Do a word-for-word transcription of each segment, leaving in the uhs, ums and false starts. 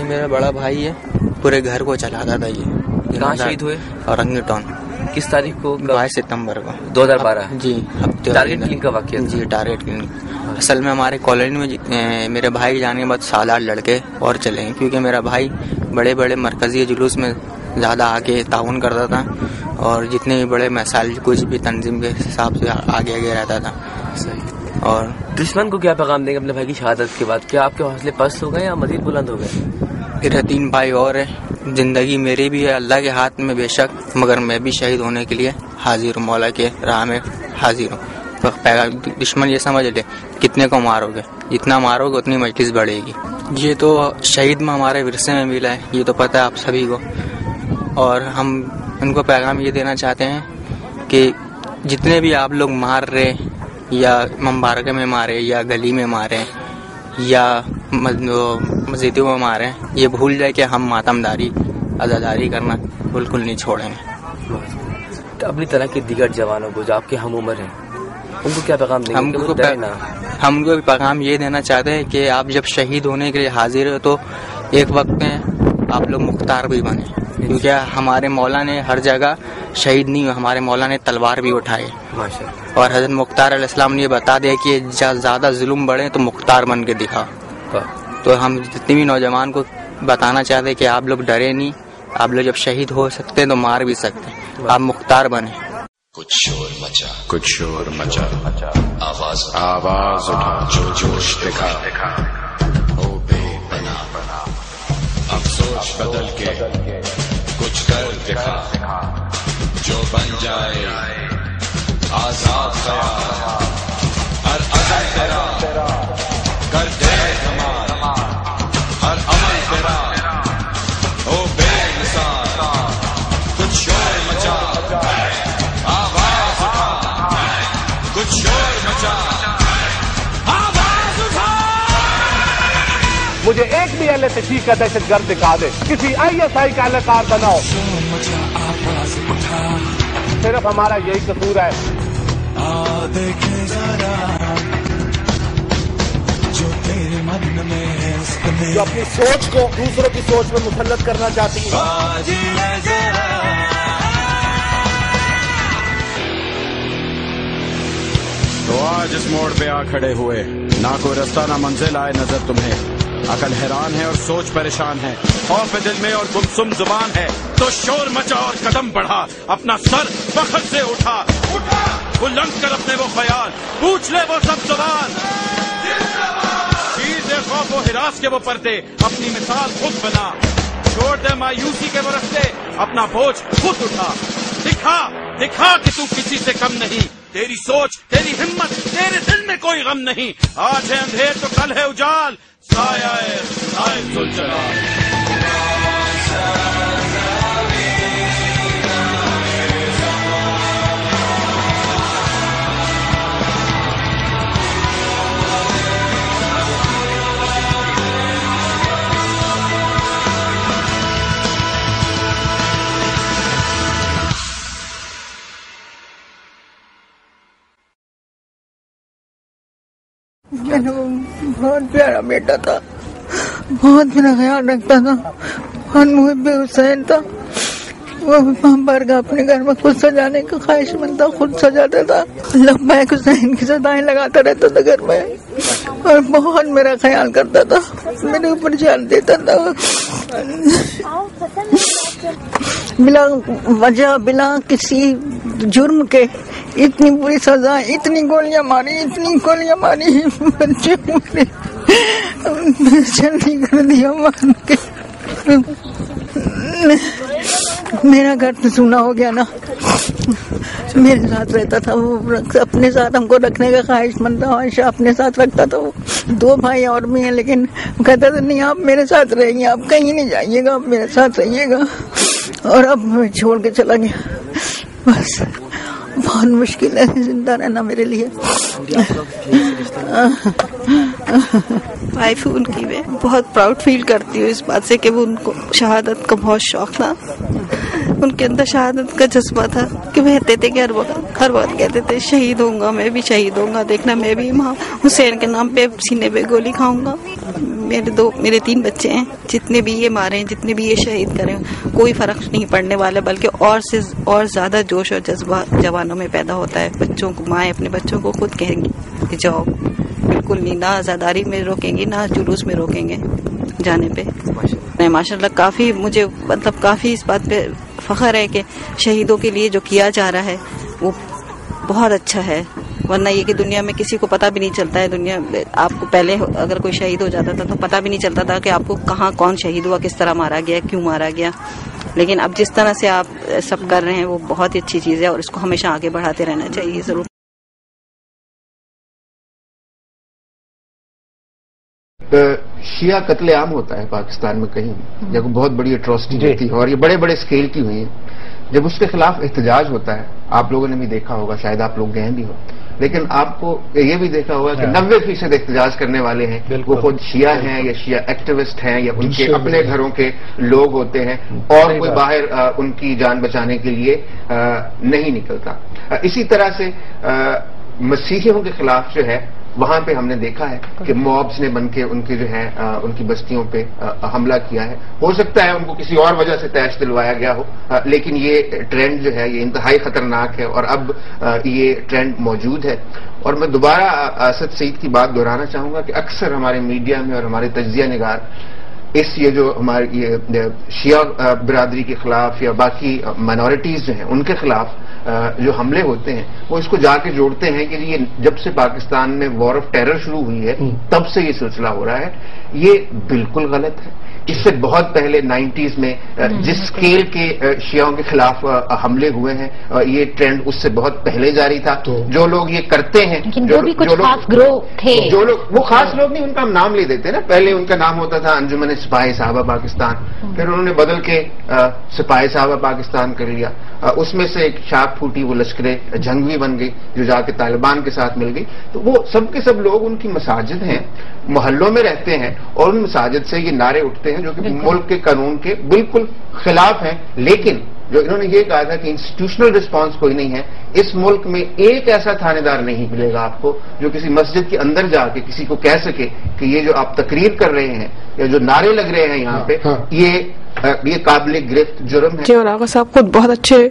میرا بڑا بھائی ہے, پورے گھر کو چلاتا تھا. یہ کہاں شہید ہوئے؟ اورنگی ٹاؤن. کس تاریخ کو؟ بائیس ستمبر کو دو ہزار بارہ. جی. ٹارگیٹ کلنگ کا واقعہ. جی ٹارگیٹ کلنگ. اصل میں ہمارے کالونی میں میرے بھائی جانے کے بعد سات آٹھ لڑکے اور چلے ہیں, کیونکہ میرا بھائی بڑے بڑے مرکزی جلوس میں زیادہ آگے تعاون کرتا تھا, اور جتنے بھی بڑے مسائل کچھ بھی تنظیم کے حساب سے آگے آگے رہتا تھا. صحیح. اور دشمن کو کیا پیغام دیں گے اپنے بھائی کی شہادت کے بعد؟ کیا آپ کے حوصلے پست ہو گئے یا مزید بلند ہو گئے؟ میرے تین بھائی اور ہیں, زندگی میری بھی ہے اللہ کے ہاتھ میں بے شک, مگر میں بھی شہید ہونے کے لیے حاضر ہوں, مولا کے راہ میں حاضر ہوں. دشمن یہ سمجھ لے کتنے کو مارو گے, جتنا مارو گے اتنی مجلس بڑھے گی. یہ تو شہید میں ہمارے ورثے میں ملا ہے, یہ تو پتہ ہے آپ سبھی کو. اور ہم ان کو پیغام یہ دینا چاہتے ہیں کہ جتنے بھی آپ لوگ مار رہے, یا ممبارکہ میں مارے, یا گلی میں مارے, یا مسجدوں میں مارے, یہ بھول جائے کہ ہم ماتم داری عزاداری کرنا بالکل نہیں چھوڑیں گے. اپنی طرح کے دیگر جوانوں کو جو آپ کے ہم عمر ہیں, ان کو کیا پیغام دیں گے؟ ہم کو ہم کو پیغام یہ دینا چاہتے ہیں کہ آپ جب شہید ہونے کے لیے حاضر ہو تو ایک وقت میں آپ لوگ مختار بھی بنے, کیونکہ ہمارے مولا نے ہر جگہ شہید نہیں, ہمارے مولا نے تلوار بھی اٹھائی. اور حضرت مختار علیہ السلام نے یہ بتا دیا کہ زیادہ ظلم بڑھے تو مختار بن کے دکھا. تو ہم جتنے بھی نوجوان کو بتانا چاہتے ہیں کہ آپ لوگ ڈرے نہیں, آپ لوگ جب شہید ہو سکتے ہیں تو مار بھی سکتے ہیں, آپ مختار بنے. کچھ شور مچا, کچھ شور مچا, آواز آواز اٹھا, جو جوش دکھا, ہو بے پناہ, اب سوچ بدل کے کچھ کر دکھا, جو بن جائے آزاد خیال, ہر عزم تیرا کر دے کمال, ہر عمل تیرا ہو بے مثال. کچھ شور مچا, آواز اٹھا, کچھ شور مچا, آواز اٹھا. مجھے ایک بھی اہل تشیع کا دہشت گرد دکھا دے, کسی آئی ایس آئی کا اہلکار بناؤ, صرف ہمارا یہی قصور ہے. جو اپنی سوچ کو دوسروں کی سوچ میں مسلط کرنا چاہتی ہے. تو آج اس موڑ پہ آ کھڑے ہوئے, نہ کوئی رستہ نہ منزل آئے نظر تمہیں, عقل حیران ہے اور سوچ پریشان ہے, خوف دل میں اور گمسم زبان ہے, تو شور مچا اور قدم بڑھا, اپنا سر فخر سے اٹھا, بلند کر اپنے وہ خیال, پوچھ لے وہ سب سوال. چیز خوف و ہراس کے وہ پردے, اپنی مثال خود بنا, چھوڑ دے مایوسی کے وہ رستے, اپنا بوجھ خود اٹھا. دکھا دکھا کہ تو کسی سے کم نہیں, تیری سوچ تیری ہمت تیرے دل میں کوئی غم نہیں. آج ہے اندھیر تو کل ہے اجال, سایہ ہے سایہ ذوالجلال. میرا بہت پیارا بیٹا تھا, بہت میرا خیال رکھتا تھا, بہت محب حسین تھا. وہ بارگاہ اپنے گھر میں خود سجانے کا خواہش مند تھا, خود سجاتا تھا, لبیک حسین کی صدائیں لگاتا رہتا تھا گھر میں, اور بہت میرا خیال کرتا تھا, میرے اوپر جان دیتا تھا. بلا وجہ بلا کسی جرم کے اتنی بری سزا, اتنی گولیاں ماری, اتنی گولیاں ماری, بچے جلدی کر دیا مان کے. میرا گھر تو سونا ہو گیا نا, میرے ساتھ رہتا تھا وہ, اپنے ساتھ ہم کو رکھنے کا خواہش مند تھا, ہمیشہ اپنے ساتھ رکھتا تھا. وہ دو بھائی اور بھی ہیں, لیکن وہ کہتا تھا نہیں آپ میرے ساتھ رہیں, آپ کہیں نہیں جائیے گا, آپ میرے ساتھ رہیے گا. اور اب میں چھوڑ کے چلا گیا. بس بہت مشکل ہے زندہ رہنا میرے لیے. وائف ان کی میں بہت پراؤڈ فیل کرتی ہوں اس بات سے کہ وہ ان کو شہادت کا بہت شوق تھا, ان کے اندر شہادت کا جذبہ تھا کہ وہ کہتے تھے کہ ہر وقت ہر وقت کہتے تھے شہید ہوں گا, میں بھی شہید ہوں گا, دیکھنا میں بھی وہاں حسین کے نام پہ سینے پہ گولی کھاؤں گا. میرے دو میرے تین بچے ہیں، جتنے بھی یہ مارے ہیں، جتنے بھی یہ شہید کریں، کوئی فرق نہیں پڑنے والا، بلکہ اور سے اور زیادہ جوش اور جذبہ جوانوں میں پیدا ہوتا ہے. بچوں کو مائیں اپنے بچوں کو خود کہیں گی کہ جاؤ، بالکل نہیں، نہ آزاداری میں روکیں گی، نہ جلوس میں روکیں گے جانے پہ. ماشاء اللہ کافی مجھے مطلب کافی اس بات پہ فخر ہے کہ شہیدوں کے لیے جو کیا جا رہا ہے وہ بہت اچھا ہے. ورنہ یہ کہ دنیا میں کسی کو پتہ بھی نہیں چلتا ہے. دنیا آپ کو پہلے اگر کوئی شہید ہو جاتا تھا تو پتہ بھی نہیں چلتا تھا کہ آپ کو کہاں کون شہید ہوا، کس طرح مارا گیا، کیوں مارا گیا. لیکن اب جس طرح سے آپ سب کر رہے ہیں وہ بہت ہی اچھی چیز ہے، اور اس کو ہمیشہ آگے بڑھاتے رہنا چاہیے ضرور. شیعہ قتل عام ہوتا ہے پاکستان میں کہیں بھی، جب بہت بڑی اٹراسٹی ہوتی ہے اور یہ بڑے بڑے اسکیل کی ہوئی ہیں، جب اس کے خلاف احتجاج ہوتا ہے، آپ لوگوں نے بھی دیکھا ہوگا، شاید آپ لوگ گئے بھی ہو، لیکن آپ کو یہ بھی دیکھا ہوگا کہ نوے فیصد احتجاج کرنے والے ہیں وہ خود شیعہ ہیں یا شیعہ ایکٹیوسٹ ہیں یا ان کے اپنے گھروں کے لوگ ہوتے ہیں، اور کوئی باہر ان کی جان بچانے کے لیے نہیں نکلتا. اسی طرح سے مسیحیوں کے خلاف جو ہے وہاں پہ ہم نے دیکھا ہے کہ موبس نے بن کے ان کے جو ہے ان کی بستیوں پہ حملہ کیا ہے. ہو سکتا ہے ان کو کسی اور وجہ سے تیش دلوایا گیا ہو، لیکن یہ ٹرینڈ جو ہے یہ انتہائی خطرناک ہے، اور اب یہ ٹرینڈ موجود ہے. اور میں دوبارہ اسد سعید کی بات دہرانا چاہوں گا کہ اکثر ہمارے میڈیا میں اور ہمارے تجزیہ نگار اس یہ جو ہماری یہ شیعہ برادری کے خلاف یا باقی مائنورٹیز جو ہیں ان کے خلاف جو حملے ہوتے ہیں وہ اس کو جا کے جوڑتے ہیں کہ یہ جب سے پاکستان میں وار آف ٹیرر شروع ہوئی ہے تب سے یہ سلسلہ ہو رہا ہے. یہ بالکل غلط ہے. اس سے بہت پہلے نائنٹیز میں جس اسکیل کے شیعوں کے خلاف حملے ہوئے ہیں یہ ٹرینڈ اس سے بہت پہلے جاری تھا. جو لوگ یہ کرتے ہیں جو لوگ وہ خاص لوگ نہیں، ان کا ہم نام لے دیتے نا. پہلے ان کا نام ہوتا تھا انجمن سپاہی صحابہ پاکستان، پھر انہوں نے بدل کے سپاہی صحابہ پاکستان کر لیا. اس میں سے ایک شاخ پھوٹی، وہ لشکر جنگوی بن گئی جو جا کے طالبان کے ساتھ مل گئی. تو وہ سب کے سب لوگ ان کی مساجد ہیں، محلوں میں رہتے ہیں، اور ان مساجد سے یہ نعرے اٹھتے ہیں جو کہ ملک کے قانون کے بالکل خلاف ہیں. لیکن جو انہوں نے یہ کہا تھا کہ انسٹیٹیوشنل رسپانس کوئی نہیں ہے، اس ملک میں ایک ایسا تھانے دار نہیں ملے گا آپ کو جو کسی مسجد کے اندر جا کے کسی کو کہہ سکے کہ یہ جو آپ تقریر کر رہے ہیں یا جو نعرے لگ رہے ہیں یہاں پہ یہ یہ قابل گرفت جرم ہے. اور آغا صاحب خود بہت اچھے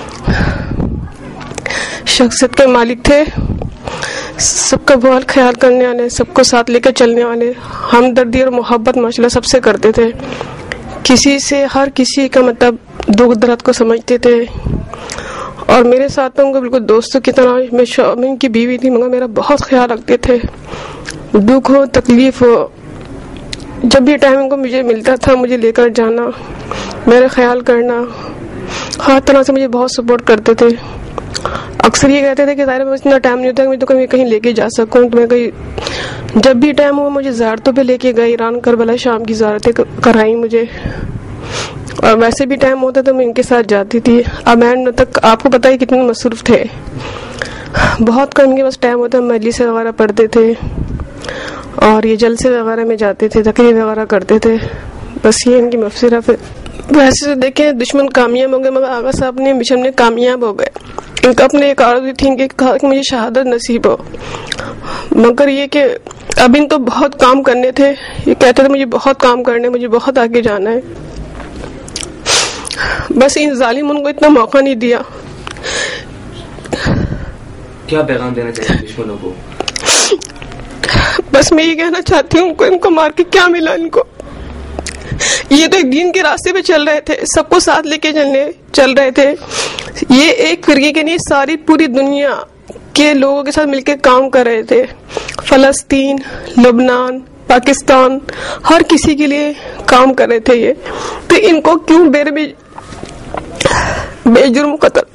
شخصیت کے مالک تھے، سب کا بہت خیال کرنے والے، سب کو ساتھ لے کے چلنے والے، ہمدردی اور محبت ماشاءاللہ سب سے کرتے تھے. کسی سے ہر کسی کا مطلب دکھ درد کو سمجھتے تھے، اور میرے ساتھ ان کو بالکل دوستوں کی طرح. میں ان کی بیوی تھی مگر میرا بہت خیال رکھتے تھے. دکھ ہو تکلیف ہو جب بھی ٹائم ان کو مجھے ملتا تھا مجھے لے کر جانا، میرا خیال کرنا، ہر طرح سے مجھے بہت سپورٹ کرتے تھے. اکثر یہ کہتے تھے کہ ظاہر میں اتنا ٹائم نہیں ہوتا کہ میں تو کہیں کہیں لے کے جا سکوں. تو میں کہیں جب بھی ٹائم ہوا مجھے زیارتوں پہ لے کے گئے، ایران کربلا شام کی زیارتیں کرائیں مجھے، اور ویسے بھی ٹائم ہوتا تو میں ان کے ساتھ جاتی تھی. اب اینڈ تک آپ کو پتہ ہے کتنے مصروف تھے، بہت کم ان کے پاس ٹائم ہوتا. مجلس وغیرہ پڑھتے تھے اور یہ جلسے وغیرہ میں جاتے تھے، تقریر وغیرہ کرتے تھے. بس یہ ان کی مفسرت ہے. ویسے تو دیکھیں دشمن کامیاب ہو گئے مگر آغا صاحب نے مشن میں کامیاب ہو گئے. ان کا اپنے ایک آرزو تھی کہ کہا کہ مجھے شہادت نصیب ہو، مگر یہ کہ اب ان تو بہت کام کرنے تھے. یہ کہتے تھے مجھے بہت کام کرنے، مجھے بہت آگے جانا ہے. بس ان ظالم ان کو اتنا موقع نہیں دیا. کیا پیغام دینا چاہیے دشمنوں کو؟ بس میں یہ کہنا چاہتی ہوں ان کو مار کے کیا ملا. ان کو یہ تو ایک دین کے راستے پہ چل رہے تھے، سب کو ساتھ لے کے چلنے چل رہے تھے. یہ ایک فرقے کے نہیں ساری پوری دنیا کے لوگوں کے ساتھ مل کے کام کر رہے تھے. فلسطین، لبنان، پاکستان، ہر کسی کے لیے کام کر رہے تھے. یہ تو ان کو کیوں بے بے جرم قتل؟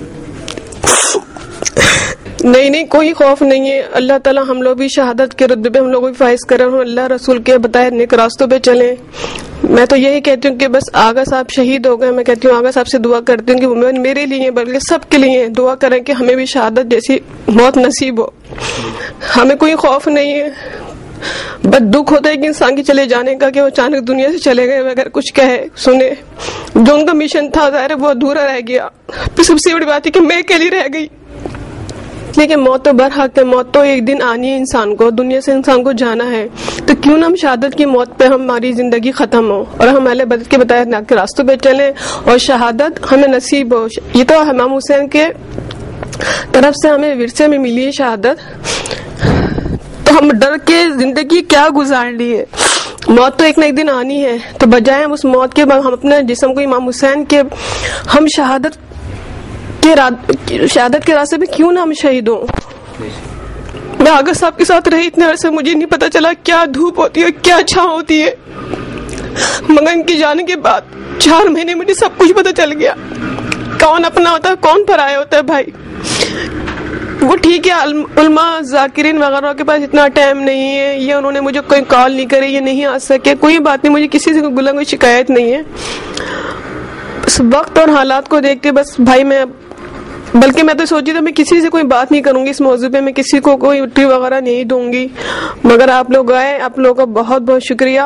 نہیں نہیں کوئی خوف نہیں ہے. اللہ تعالیٰ ہم لوگ بھی شہادت کے رتبے پہ ہم لوگ بھی فائز کریں، ہم اللہ رسول کے بتائے نیک راستوں پہ چلیں. میں تو یہی کہتی ہوں کہ بس آغا صاحب شہید ہو گئے، میں کہتی ہوں آغا صاحب سے دعا کرتی ہوں کہ میرے لیے بلکہ سب کے لیے دعا کریں کہ ہمیں بھی شہادت جیسی موت نصیب ہو. ہمیں کوئی خوف نہیں ہے، بس دکھ ہوتا ہے کہ انسان کے چلے جانے کا کہ وہ اچانک دنیا سے چلے گئے بغیر کچھ کہے سنے. جو ان کا مشن تھا ظاہر ہے وہ ادھورا رہ گیا. پھر سب سے بڑی بات ہے کہ میں اکیلی رہ گئی. لیے کہ موت تو برحق ہے, موت تو ایک دن آنی ہے انسان کو, دنیا سے انسان کو جانا ہے, تو کیوں نہ ہم شہادت کی موت پہ ہماری زندگی ختم ہو اور ہم اہل بدر کے بتائے کے راستوں پہ چلیں اور شہادت ہمیں نصیب ہو. یہ تو امام حسین کے طرف سے ہمیں ورثے میں ملی ہے شہادت, تو ہم ڈر کے زندگی کیا گزار لی ہے. موت تو ایک نہ ایک دن آنی ہے, تو بجائے ہم اس موت کے بعد ہم اپنے جسم کو امام حسین کے ہم شہادت کے شہادت کے راستے پہ کیوں نہ ہم شہید ہوں. میں آغا صاحب کے ساتھ رہی اتنے عرصے, مجھے نہیں پتا چلا کیا دھوپ ہوتی ہے کیا چھاؤں ہوتی ہے, مگر ان کے جانے کے بعد چار مہینے مجھے سب کچھ پتا چل گیا, کون اپنا ہوتا ہے کون پرایا ہوتا ہے. بھائی وہ ٹھیک ہے, علماء ذاکرین وغیرہ کے پاس اتنا ٹائم نہیں ہے, یہ انہوں نے مجھے کوئی کال نہیں کری, یہ نہیں آ سکے, کوئی بات نہیں, مجھے کسی سے کوئی گلہ کوئی شکایت نہیں ہے. بس وقت اور حالات کو دیکھ کے بس بھائی میں, بلکہ میں تو سوچی تھی میں کسی سے کوئی بات نہیں کروں گی اس موضوع پہ, میں کسی کو کوئی اٹھی وغیرہ نہیں دوں گی, مگر آپ لوگ آئے, آپ لوگوں کا بہت بہت شکریہ.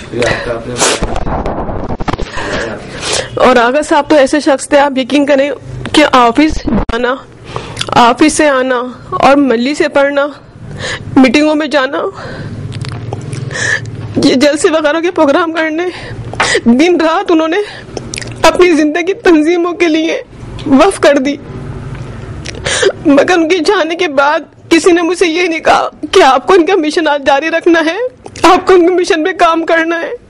اور آغا صاحب تو ایسے شخص تھے, آپ یقین کریں کہ آفس جانا, آفس سے آنا اور ملی سے پڑھنا, میٹنگوں میں جانا, یہ جلسے وغیرہ کے پروگرام کرنے, دن رات انہوں نے اپنی زندگی تنظیموں کے لیے وقف کر دی. مگر ان کے جانے کے بعد کسی نے مجھ سے یہ نہیں کہا کہ آپ کو ان کا مشن آج جاری رکھنا ہے, آپ کو ان کے مشن پہ کام کرنا ہے.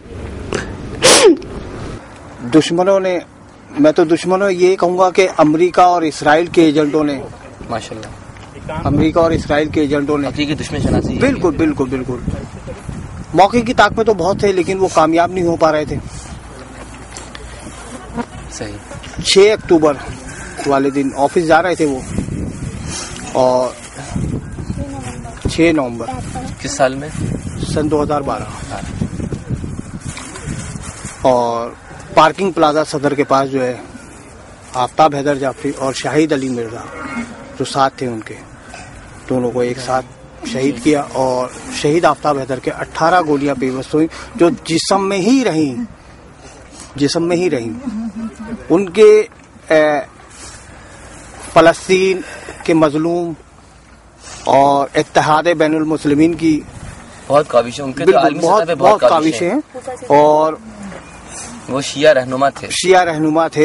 دشمنوں نے, میں تو دشمنوں یہ کہوں گا کہ امریکہ اور اسرائیل کے ایجنٹوں نے, ماشاءاللہ امریکہ اور اسرائیل کے ایجنٹوں نے حقیقی دشمن شناسی, بالکل بالکل بالکل موقع کی طاقت میں تو بہت تھے, لیکن وہ کامیاب نہیں ہو پا رہے تھے. صحیح. چھ اکتوبر والے دن آفس جا رہے تھے وہ, اور چھ نومبر کس سال میں؟ سن دو ہزار بارہ, اور پارکنگ پلازا صدر کے پاس جو ہے آفتاب حیدر جعفری اور شاہد علی مرزا جو ساتھ تھے ان کے, دونوں کو ایک ساتھ شہید کیا. اور شہید آفتاب حیدر کے اٹھارہ گولیاں پیوست ہوئی جو جسم میں ہی رہیں, جسم میں ہی رہیں. ان کے فلسطین کے مظلوم اور اتحاد بین المسلمین کی بہت کاوشیں, ان کے بہت بہت کاوشیں ہیں, اور وہ شیعہ رہنما تھے, شیعہ رہنما تھے,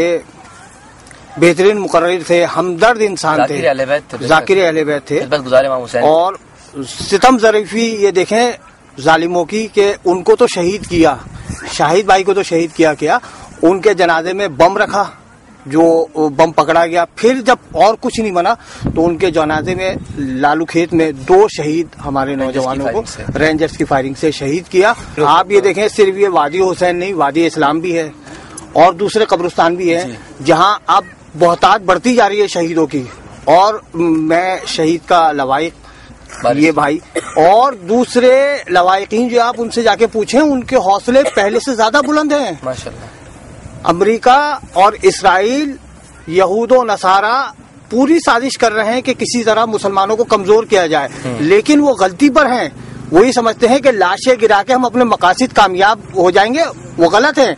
بہترین مقرر تھے, ہمدرد انسان تھے, ذاکر اہل بیت تھے, اور ستم ظریفی یہ دیکھیں ظالموں کی کہ ان کو تو شہید کیا, شاہد بھائی کو تو شہید کیا کیا ان کے جنازے میں بم رکھا, جو بم پکڑا گیا. پھر جب اور کچھ نہیں بنا تو ان کے جنازے میں لالو کھیت میں دو شہید ہمارے نوجوانوں کو رینجرز کی فائرنگ سے شہید کیا. آپ یہ دیکھیں صرف یہ وادی حسین نہیں, وادی اسلام بھی ہے اور دوسرے قبرستان بھی ہیں جہاں اب بہتات بڑھتی جا رہی ہے شہیدوں کی. اور میں شہید کا لوائق یہ بھائی اور دوسرے لوائقین جو آپ ان سے جا کے پوچھیں, ان کے حوصلے پہلے سے زیادہ بلند ہیں ماشاءاللہ. امریکہ اور اسرائیل, یہود و نصارہ پوری سازش کر رہے ہیں کہ کسی طرح مسلمانوں کو کمزور کیا جائے, لیکن وہ غلطی پر ہیں. وہی سمجھتے ہیں کہ لاشیں گرا کے ہم اپنے مقاصد کامیاب ہو جائیں گے, وہ غلط ہے.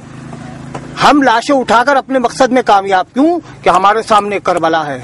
ہم لاشیں اٹھا کر اپنے مقصد میں کامیاب کیوں کہ ہمارے سامنے کربلا ہے,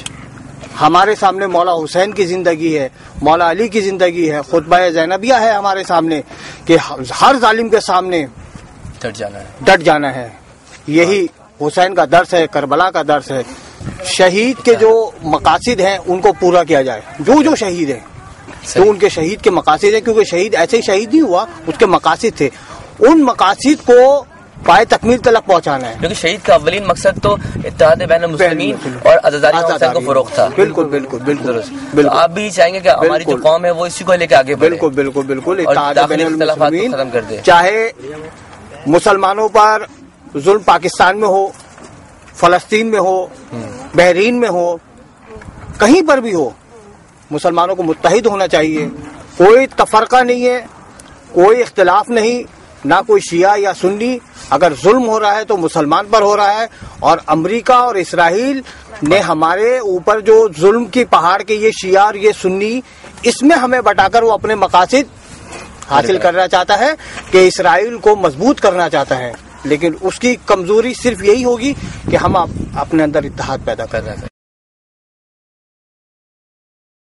ہمارے سامنے مولا حسین کی زندگی ہے, مولا علی کی زندگی ہے, خطبہ زینبیہ ہے ہمارے سامنے کہ ہر ظالم کے سامنے ڈٹ جانا ہے, ڈٹ جانا ہے. یہی حسین کا درس ہے, کربلا کا درس ہے. شہید کے جو مقاصد ہیں ان کو پورا کیا جائے, جو جو شہید ہیں جو ان کے شہید کے مقاصد ہیں, کیونکہ شہید ایسے ہی شہید نہیں ہوا, اس کے مقاصد تھے, ان مقاصد کو پائے تکمیل تلک پہنچانا ہے. کیونکہ شہید کا اولین مقصد تو اتحاد بین المسلمین اور عزاداری حسین کو فروغ تھا. بالکل بالکل بالکل بالکل. آپ بھی چاہیں گے کہ ہماری جو قوم ہے وہ اسی کو لے کے آگے بڑھے, بالکل بالکل بالکل, اتحاد بین المسلمین ختم کر دے. چاہے مسلمانوں پر ظلم پاکستان میں ہو, فلسطین میں ہو, بحرین میں ہو, کہیں پر بھی ہو, مسلمانوں کو متحد ہونا چاہیے. کوئی تفرقہ نہیں ہے, کوئی اختلاف نہیں, نہ کوئی شیعہ یا سنی. اگر ظلم ہو رہا ہے تو مسلمان پر ہو رہا ہے, اور امریکہ اور اسرائیل نے ہمارے اوپر جو ظلم کی پہاڑ کے یہ شیعہ اور یہ سنی, اس میں ہمیں بٹا کر وہ اپنے مقاصد حاصل کرنا چاہتا ہے کہ اسرائیل کو مضبوط کرنا چاہتا ہے. لیکن اس کی کمزوری صرف یہی ہوگی کہ ہم اپنے اندر اتحاد پیدا کر رہے ہیں.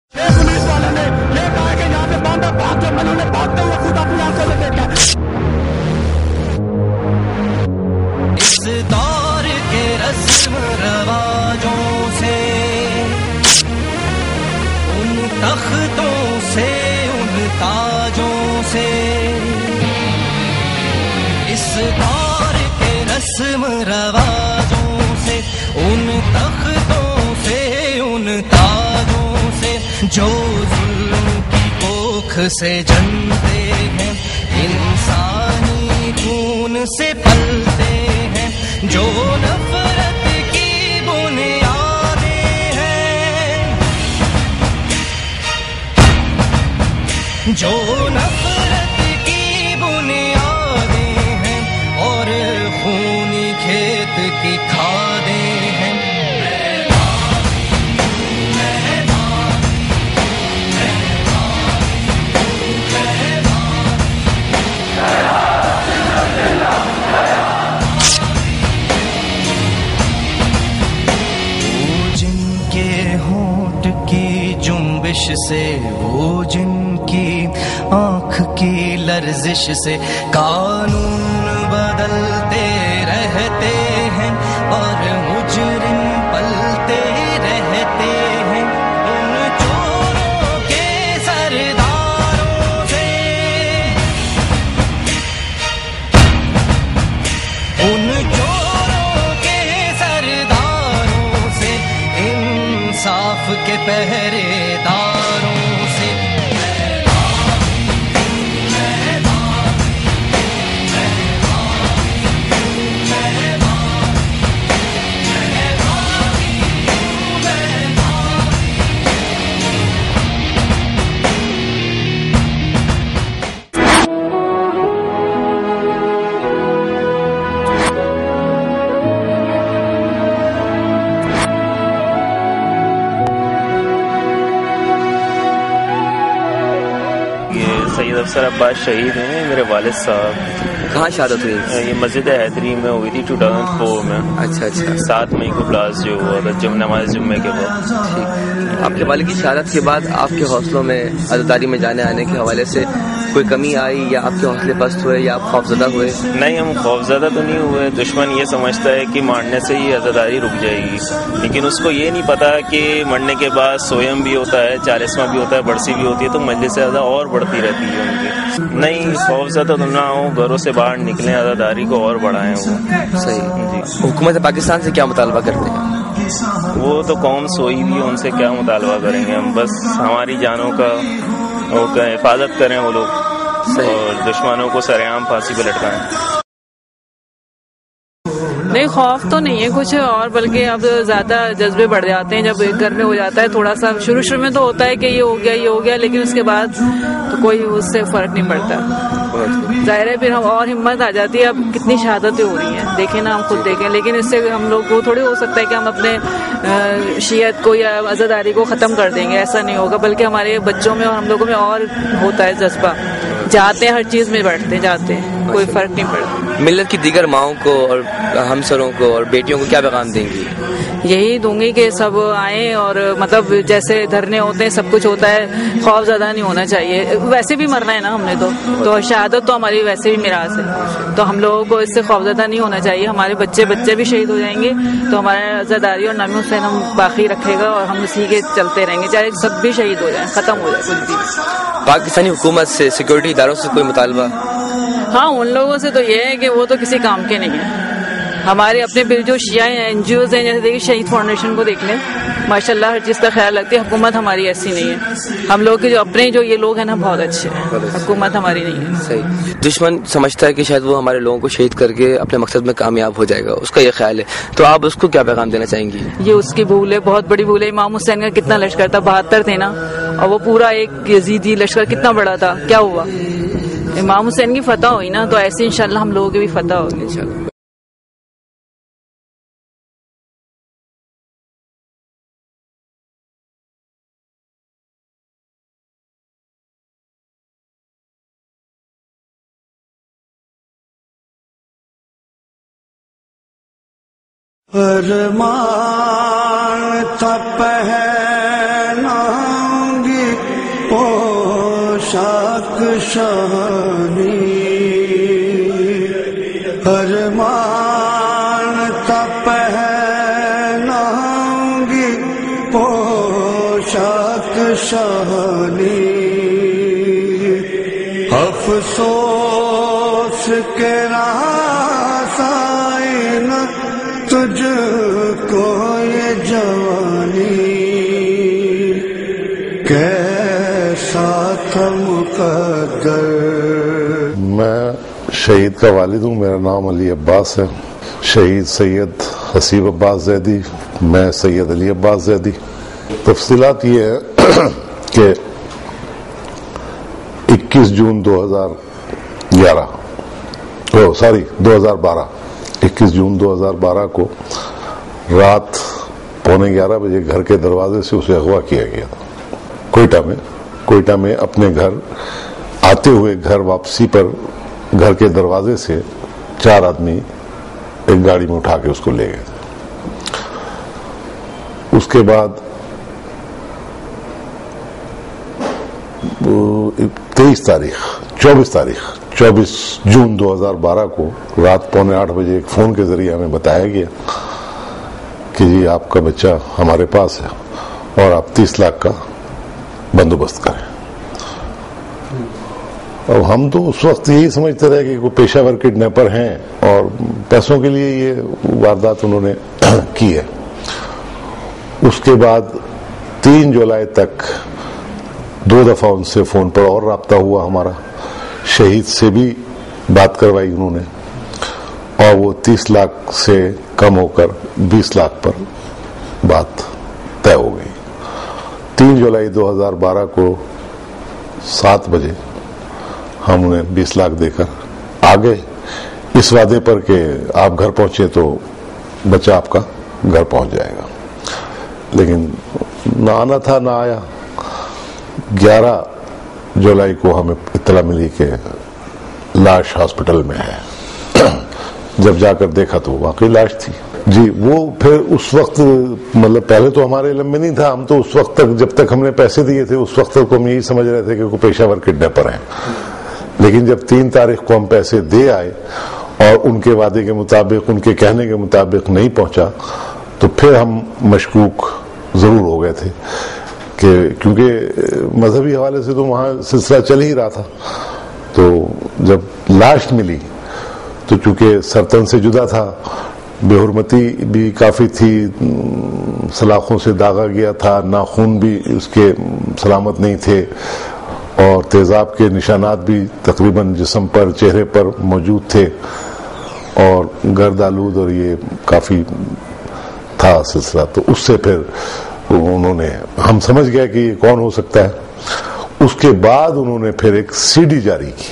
पुलिस वाले ने ये कहा कि यहाँ पे बम है, भाग जाओ। मैंने उन्हें भागते हुए खुद अपनी आंखों से देखा। इस दौर के रस्म रवाजों से, उन तख्तों से, उन ताजों से, इस दौर के रस्म रवाजों से, उन तख्तों से, उन ताजों से, जो जुल्म की कोख से जनते हैं, इंसानी खून से पलते हैं, जो नफरत की बुनियादें हैं, जो नफरत की बुनियादें हैं, और खूनी खेत की खादें हैं। जुम्बिश से, वो जिनकी आंख की लर्जिश से कानून बदलते रहते हैं, और मुजरिम पलते रहते हैं, उन चोरों के सरदारों से, उन चोरों के सरदारों से, इंसाफ के पहरेदारों से। सैयद अफसर अब्बास शहीद हैं मेरे वालिद साहब। कहाँ शहादत हुई? ये मस्जिद हैदरी में हुई थी टू थाउजेंड फोर में। अच्छा अच्छा। सात मई को ब्लास्ट जो हुआ था जब नमाज जुम्मे के बाद। आपके वालिद की शहादत के बाद आपके हौसलों में अज़ादारी में जाने आने के हवाले से कोई कमी आई, या आपके हौसले पस्त हुए, या आप खौफजदा हुए? नहीं, हम खौफजदा तो नहीं हुए। दुश्मन ये समझता है कि मारने से ही आज़ादारी रुक जाएगी, लेकिन उसको ये नहीं पता कि मरने के बाद सोयम भी होता है, चालीसवां भी होता है, बरसी भी होती है, तो मजलिस अज़ा और बढ़ती रहती है उनकी। नहीं, खौफजदा तो ना हो, घरों से बाहर निकलें, आज़ादारी को और बढ़ाएं। वो सही जी। हुकूमत पाकिस्तान से क्या मुतालबा करते हैं? वो तो कौम सोई भी है, उनसे क्या मुतालबा करेंगे हम? बस हमारी जानों का वो हिफाजत करें वो लोग, और दुश्मनों को सरेआम फांसी पे लटकाएं। नहीं, खौफ तो नहीं है कुछ, और बल्कि अब ज़्यादा जज्बे बढ़ जाते हैं जब एक घर में हो जाता है। थोड़ा सा शुरू शुरू में तो होता है कि ये हो गया ये हो गया, लेकिन उसके बाद तो कोई उससे फ़र्क नहीं पड़ता। जाहिर है फिर हम और हिम्मत आ जाती है। अब कितनी शहादतें हो रही हैं, देखें ना, हम खुद देखें, लेकिन इससे हम लोग को थोड़ी हो सकता है कि हम अपने शियत को या आज़ादारी को ख़त्म कर देंगे। ऐसा नहीं होगा, बल्कि हमारे बच्चों में और हम लोगों में और होता है जज्बा। जाते हैं, हर चीज़ में बढ़ते जाते हैं, कोई फ़र्क नहीं पड़ता। मिल्लत की दीगर माओं को और हमसरों को और बेटियों को क्या पैगाम देंगी? यही दूंगी कि सब आएँ, और मतलब जैसे धरने होते हैं, सब कुछ होता है, खौफ ज़्यादा नहीं होना चाहिए। वैसे भी मरना है ना हमने, तो तो शहादत तो हमारी वैसे भी मिरास है, तो हम लोगों को इससे खौफज़दा नहीं होना चाहिए। हमारे बच्चे बच्चे भी शहीद हो जाएंगे तो हमारा आज़ादारी और नाम हुसैन हम बाकी रखेगा, और हम उसी के चलते रहेंगे, चाहे सब भी शहीद हो जाए, ख़त्म हो जाए कुछ भी। पाकिस्तानी हुकूमत से, सिक्योरिटी इदारों से कोई मुतालबा? हाँ, उन लोगों से तो ये है कि वो तो किसी काम के नहीं है। हमारे अपने फिर जो शिया एन जी ओज़ हैं, जैसे देखिए शहीद फाउंडेशन को देख लें, माशाल्लाह हर चीज़ का ख्याल रखती है। हुकूमत हमारी ऐसी नहीं है, हम लोग के जो अपने जो ये लोग हैं ना बहुत अच्छे हैं, हुकूमत हमारी नहीं है। सही। दुश्मन समझता है कि शायद वो हमारे लोगों को शहीद करके अपने मकसद में कामयाब हो जाएगा, उसका ये ख्याल है, तो आप उसको क्या पैगाम देना चाहेंगी? ये उसकी भूल है, बहुत बड़ी भूल है। इमाम हुसैन का कितना लश्कर था, बहत्तर थे ना, और वो पूरा एक यजीदी लश्कर कितना बड़ा था, क्या हुआ? इमाम हुसैन की फतह हुई ना, तो ऐसे इंशाल्लाह हम लोगों की भी फतह होगी इंशाल्लाह। अरमान था पहना شانی ارمان کا پہناؤں گی پوشاک شانی افسوس کے رسائن تجھ کو یہ جوانی کیسا تھا مقدر. میں شہید کا والد ہوں، میرا نام علی عباس ہے. شہید سید حسیب عباس زیدی، میں سید علی عباس زیدی. تفصیلات یہ ہے کہ اکیس جون دو ہزار گیارہ سوری دو ہزار بارہ اکیس جون دو ہزار بارہ کو رات پونے گیارہ بجے گھر کے دروازے سے اسے اغوا کیا گیا تھا. کوئٹہ میں کوئٹہ میں اپنے گھر آتے ہوئے گھر واپسی پر گھر کے دروازے سے چار آدمی ایک گاڑی میں اٹھا کے اس کو لے گئے. اس کے بعد تیئیس تاریخ چوبیس تاریخ چوبیس جون دو ہزار بارہ کو رات پونے آٹھ بجے ایک فون کے ذریعے ہمیں بتایا گیا کہ جی آپ کا بچہ ہمارے پاس ہے اور آپ تیس لاکھ کا بندوبست کریں. اور ہم تو اس وقت یہی سمجھتے رہے کہ کوئی پیشہ ور کڈنیپر ہیں اور پیسوں کے لیے یہ واردات انہوں نے کی ہے. اس کے بعد تین جولائی تک دو دفعہ ان سے فون پر اور رابطہ ہوا ہمارا. شہید سے بھی بات کروائی انہوں نے اور وہ تیس لاکھ سے کم ہو کر بیس لاکھ پر بات طے ہو گئی. تین جولائی دو ہزار بارہ کو سات بجے ہم انہیں بیس لاکھ دے کر آگے اس وعدے پر کہ آپ گھر پہنچے تو بچہ آپ کا گھر پہنچ جائے گا. لیکن نہ آنا تھا نہ آیا. گیارہ جولائی کو ہمیں اطلاع ملی کہ لاش ہاسپٹل میں ہے. جب جا کر دیکھا تو واقعی لاش تھی. جی وہ پھر اس وقت مطلب پہلے تو ہمارے علم میں نہیں تھا. ہم تو اس وقت تک جب تک ہم نے پیسے دیے تھے اس وقت تک ہم یہی سمجھ رہے تھے کہ کوئی پیشہ ور کڈنیپر ہیں. لیکن جب تین تاریخ کو ہم پیسے دے آئے اور ان کے وعدے کے مطابق ان کے کہنے کے مطابق نہیں پہنچا تو پھر ہم مشکوک ضرور ہو گئے تھے کہ کیونکہ مذہبی حوالے سے تو وہاں سلسلہ چل ہی رہا تھا. تو جب لاش ملی تو چونکہ سرطن سے جدا تھا، بے حرمتی بھی کافی تھی، سلاخوں سے داغا گیا تھا، ناخون بھی اس کے سلامت نہیں تھے اور تیزاب کے نشانات بھی تقریباً جسم پر چہرے پر موجود تھے اور گرد آلود اور یہ کافی تھا سلسلہ. تو اس سے پھر انہوں نے ہم سمجھ گئے کہ یہ کون ہو سکتا ہے. اس کے بعد انہوں نے پھر ایک سی ڈی جاری کی.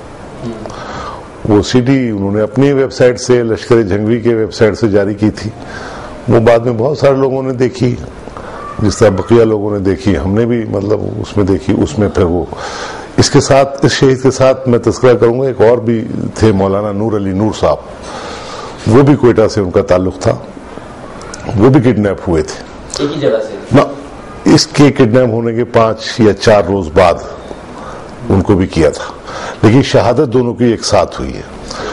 وہ سی ڈی انہوں نے اپنی ویب سائٹ سے لشکر جھنگوی کے ویب سائٹ سے جاری کی تھی. وہ بعد میں بہت سارے لوگوں نے دیکھی، جس طرح بقیہ لوگوں نے دیکھی، ہم نے بھی مطلب اس میں دیکھی. اس میں پھر وہ اس کے ساتھ اس شہید کے ساتھ میں تذکرہ کروں گا ایک اور بھی تھے، مولانا نور علی نور صاحب. وہ بھی کوئٹہ سے ان کا تعلق تھا. وہ بھی کڈنیپ ہوئے تھے ایک ہی جگہ سے. اس کے کڈنیپ ہونے کے پانچ یا چار روز بعد ان کو بھی کیا تھا. لیکن شہادت دونوں کی ایک ساتھ ہوئی ہے.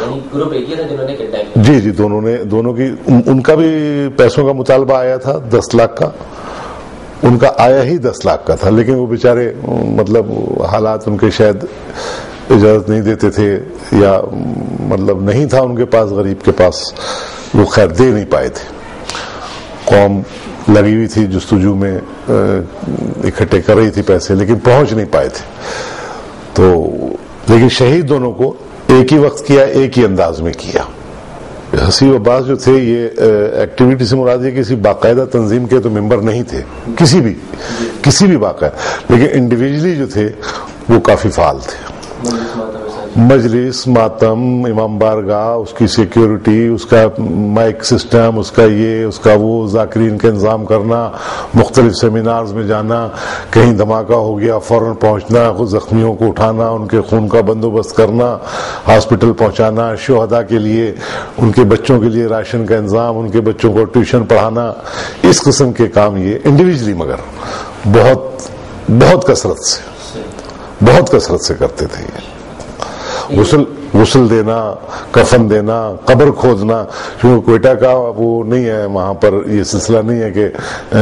جی جی دونوں نے دونوں کی ان کا بھی پیسوں کا مطالبہ آیا تھا دس لاکھ کا. ان کا آیا ہی دس لاکھ کا تھا لیکن وہ بیچارے مطلب حالات ان کے شاید اجازت نہیں دیتے تھے یا مطلب نہیں تھا ان کے پاس، غریب کے پاس، وہ خیر دے نہیں پائے تھے. قوم لگی ہوئی تھی جستجو میں، اکٹھے کر رہی تھی پیسے لیکن پہنچ نہیں پائے تھے. تو لیکن شہید دونوں کو ایک ہی وقت کیا، ایک ہی انداز میں کیا. حسیب عباس جو تھے یہ ایکٹیویٹی سے مراد یہ کسی باقاعدہ تنظیم کے تو ممبر نہیں تھے، کسی بھی کسی بھی باقاعدہ، لیکن انڈیویجلی جو تھے وہ کافی فعال تھے. مجلس، ماتم، امام بارگاہ، اس کی سیکیورٹی، اس کا مائک سسٹم، اس کا یہ اس کا وہ، ذاکرین کا انتظام کرنا، مختلف سیمینارز میں جانا، کہیں دھماکہ ہو گیا فوراً پہنچنا، زخمیوں کو اٹھانا، ان کے خون کا بندوبست کرنا، ہاسپٹل پہنچانا، شہداء کے لیے ان کے بچوں کے لیے راشن کا انتظام، ان کے بچوں کو ٹیوشن پڑھانا، اس قسم کے کام یہ انڈیویجلی مگر بہت بہت کثرت سے بہت کثرت سے کرتے تھے یہ غسل غسل دینا, کفن دینا, قبر کھودنا. کیونکہ کوئٹہ کا وہ نہیں ہے, وہاں پر یہ سلسلہ نہیں ہے کہ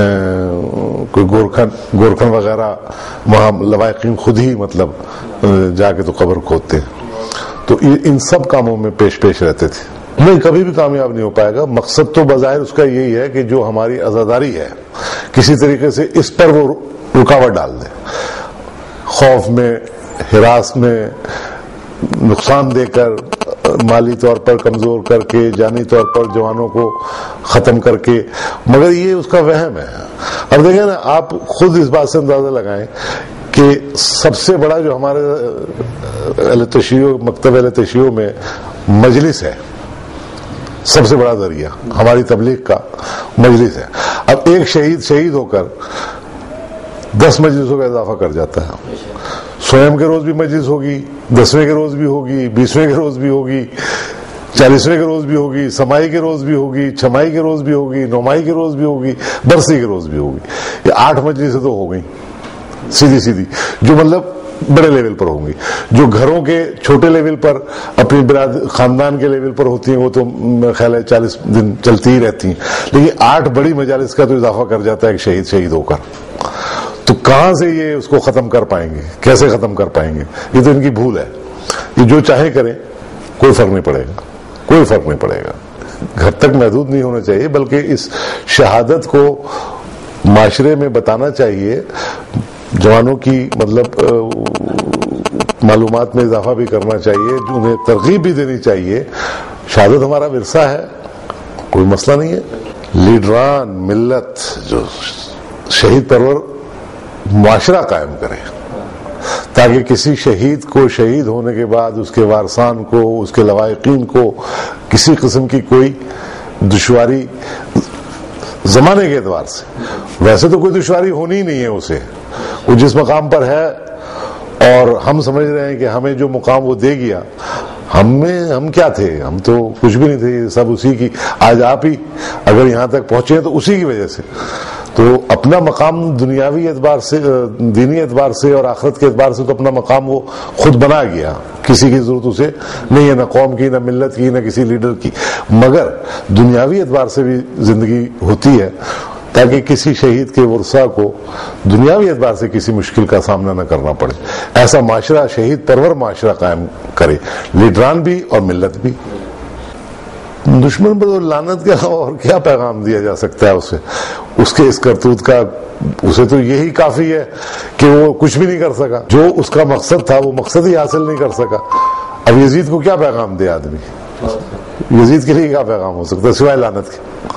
کوئی گورکھن گورکھن وغیرہ, وہاں لوائقین خود ہی مطلب جا کے تو قبر کھودتے. تو ان سب کاموں میں پیش پیش رہتے تھے. نہیں, کبھی بھی کامیاب نہیں ہو پائے گا. مقصد تو بظاہر اس کا یہی ہے کہ جو ہماری عزاداری ہے کسی طریقے سے اس پر وہ رکاوٹ ڈال دے, خوف میں, ہراس میں, نقصان دے کر, مالی طور پر کمزور کر کے, جانی طور پر جوانوں کو ختم کر کے. مگر یہ اس کا وہم ہے. اب دیکھیں نا, آپ خود اس بات سے اندازہ لگائیں کہ سب سے بڑا جو ہمارے اہل تشیع, مکتب اہل تشیع میں مجلس ہے, سب سے بڑا ذریعہ ہماری تبلیغ کا مجلس ہے. اب ایک شہید شہید ہو کر دس مجلسوں کا اضافہ کر جاتا ہے. سویم کے روز بھی مجلس ہوگی, دسویں کے روز بھی ہوگی, بیسویں کے روز بھی ہوگی, چالیسویں کے روز بھی ہوگی, سمائی کے روز بھی ہوگی, چھمائی کے روز بھی ہوگی, نومائی کے روز بھی ہوگی, برسی کے روز بھی ہوگی. یہ آٹھ مجلسیں تو ہو گئیں سیدھی سیدھی, جو مطلب بڑے لیول پر ہوں گی. جو گھروں کے چھوٹے لیول پر اپنی برادری خاندان کے لیول پر ہوتی ہیں وہ تو میرا خیال ہے چالیس دن چلتی ہی رہتی ہیں. لیکن آٹھ بڑی مجالس کا تو اضافہ کر جاتا ہے ایک شہید شہید ہو کر. تو کہاں سے یہ اس کو ختم کر پائیں گے, کیسے ختم کر پائیں گے؟ یہ تو ان کی بھول ہے. یہ جو چاہے کریں, کوئی فرق نہیں پڑے گا, کوئی فرق نہیں پڑے گا. گھر تک محدود نہیں ہونا چاہیے, بلکہ اس شہادت کو معاشرے میں بتانا چاہیے. جوانوں کی مطلب معلومات میں اضافہ بھی کرنا چاہیے, انہیں ترغیب بھی دینی چاہیے. شہادت ہمارا ورثہ ہے, کوئی مسئلہ نہیں ہے. لیڈران ملت جو شہید پرور معاشرہ قائم کرے, تاکہ کسی شہید کو شہید ہونے کے بعد اس کے وارثان کو, اس کے لوائقین کو کسی قسم کی کوئی دشواری زمانے کے اعتبار سے, ویسے تو کوئی دشواری ہونی ہی نہیں ہے اسے, وہ جس مقام پر ہے, اور ہم سمجھ رہے ہیں کہ ہمیں جو مقام وہ دے گیا, ہمیں ہم کیا تھے, ہم تو کچھ بھی نہیں تھے, سب اسی کی. آج آپ ہی اگر یہاں تک پہنچے ہیں تو اسی کی وجہ سے. تو اپنا مقام دنیاوی اعتبار سے, دینی اعتبار سے اور آخرت کے اعتبار سے تو اپنا مقام وہ خود بنا گیا. کسی کی ضرورت اسے نہیں ہے, نہ قوم کی, نہ ملت کی, نہ کسی لیڈر کی. مگر دنیاوی اعتبار سے بھی زندگی ہوتی ہے تاکہ کسی شہید کے ورثہ کو دنیاوی اعتبار سے کسی مشکل کا سامنا نہ کرنا پڑے. ایسا معاشرہ, شہید پرور معاشرہ قائم کرے, لیڈران بھی اور ملت بھی. دشمن پر لعنت کا اور کیا پیغام دیا جا سکتا ہے اسے, اس کے اس کرتوت کا. اسے تو یہی کافی ہے کہ وہ کچھ بھی نہیں کر سکا, جو اس کا مقصد تھا وہ مقصد ہی حاصل نہیں کر سکا. اب یزید کو کیا پیغام دے آدمی, یزید کے لیے کیا پیغام ہو سکتا ہے سوائے لعنت کے؟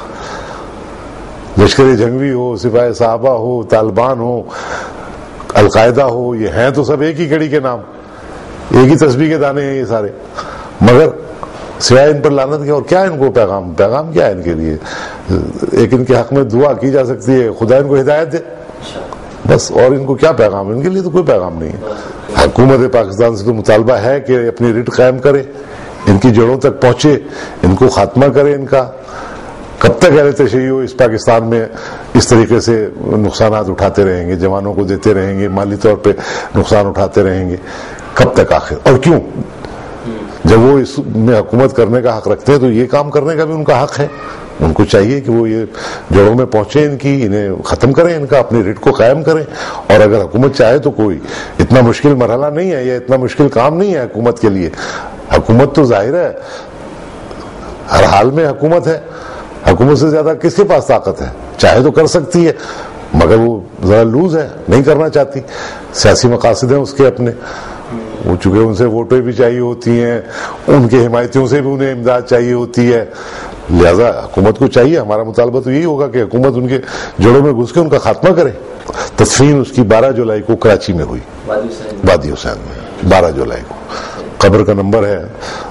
لشکر جنگوی ہو, سپاہی صحابہ ہو, طالبان ہو, القاعدہ ہو, یہ ہیں تو سب ایک ہی کڑی کے نام, ایک ہی تسبیح کے دانے ہیں یہ سارے. مگر سوائے ان پر لعنت کے اور کیا ان کو پیغام, پیغام کیا ہے ان کے لیے؟ ایک ان کے حق میں دعا کی جا سکتی ہے, خدا ان کو ہدایت دے, بس. اور ان کو کیا پیغام, ان کے لیے تو کوئی پیغام نہیں ہے. حکومت پاکستان سے تو مطالبہ ہے کہ اپنی ریٹ قائم کرے, ان کی جڑوں تک پہنچے, ان کو خاتمہ کرے. ان کا کب تک اہل تشیع اس پاکستان میں اس طریقے سے نقصانات اٹھاتے رہیں گے, جوانوں کو دیتے رہیں گے, مالی طور پہ نقصان اٹھاتے رہیں گے؟ کب تک آخر, اور کیوں؟ جب وہ اس میں حکومت کرنے کا حق رکھتے ہیں تو یہ کام کرنے کا بھی ان کا حق ہے. ان کو چاہیے کہ وہ یہ جڑوں میں پہنچے ان کی, انہیں ختم کریں, ان کا اپنی ریٹ کو قائم کریں. اور اگر حکومت چاہے تو کوئی اتنا مشکل مرحلہ نہیں ہے یا اتنا مشکل کام نہیں ہے حکومت کے لیے. حکومت تو ظاہر ہے ہر حال میں حکومت ہے, حکومت سے زیادہ کس کے پاس طاقت ہے؟ چاہے تو کر سکتی ہے, مگر وہ ذرا لوز ہے, نہیں کرنا چاہتی. سیاسی مقاصد ہیں اس کے اپنے, وہ چونکہ ان سے ووٹیں بھی چاہیے ہوتی ہیں, ان کے حمایتیوں سے بھی انہیں امداد چاہیے ہوتی ہے. لہذا حکومت کو چاہیے, ہمارا مطالبہ تو یہی ہوگا کہ حکومت ان کے جڑوں میں گھس کے ان کا خاتمہ کرے. تدفین اس کی بارہ جولائی کو کراچی میں ہوئی, وادی حسین میں, بارہ جولائی کو. قبر کا نمبر ہے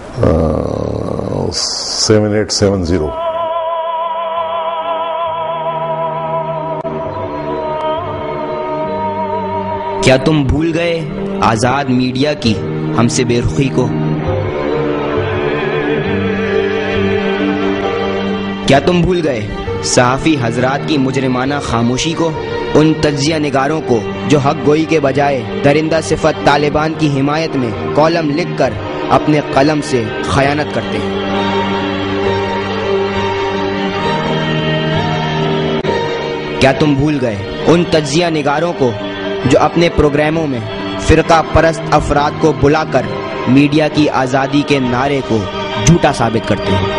سیون ایٹ سیون زیرو. کیا تم بھول گئے آزاد میڈیا کی ہم سے بے رخی کو؟ کیا تم بھول گئے صحافی حضرات کی مجرمانہ خاموشی کو، ان تجزیہ نگاروں کو جو حق گوئی کے بجائے درندہ صفت طالبان کی حمایت میں کالم لکھ کر اپنے قلم سے خیانت کرتے ہیں۔ کیا تم بھول گئے ان تجزیہ نگاروں کو جو اپنے پروگراموں میں فرقہ پرست افراد کو بلا کر میڈیا کی آزادی کے نعرے کو جھوٹا ثابت کرتے ہیں؟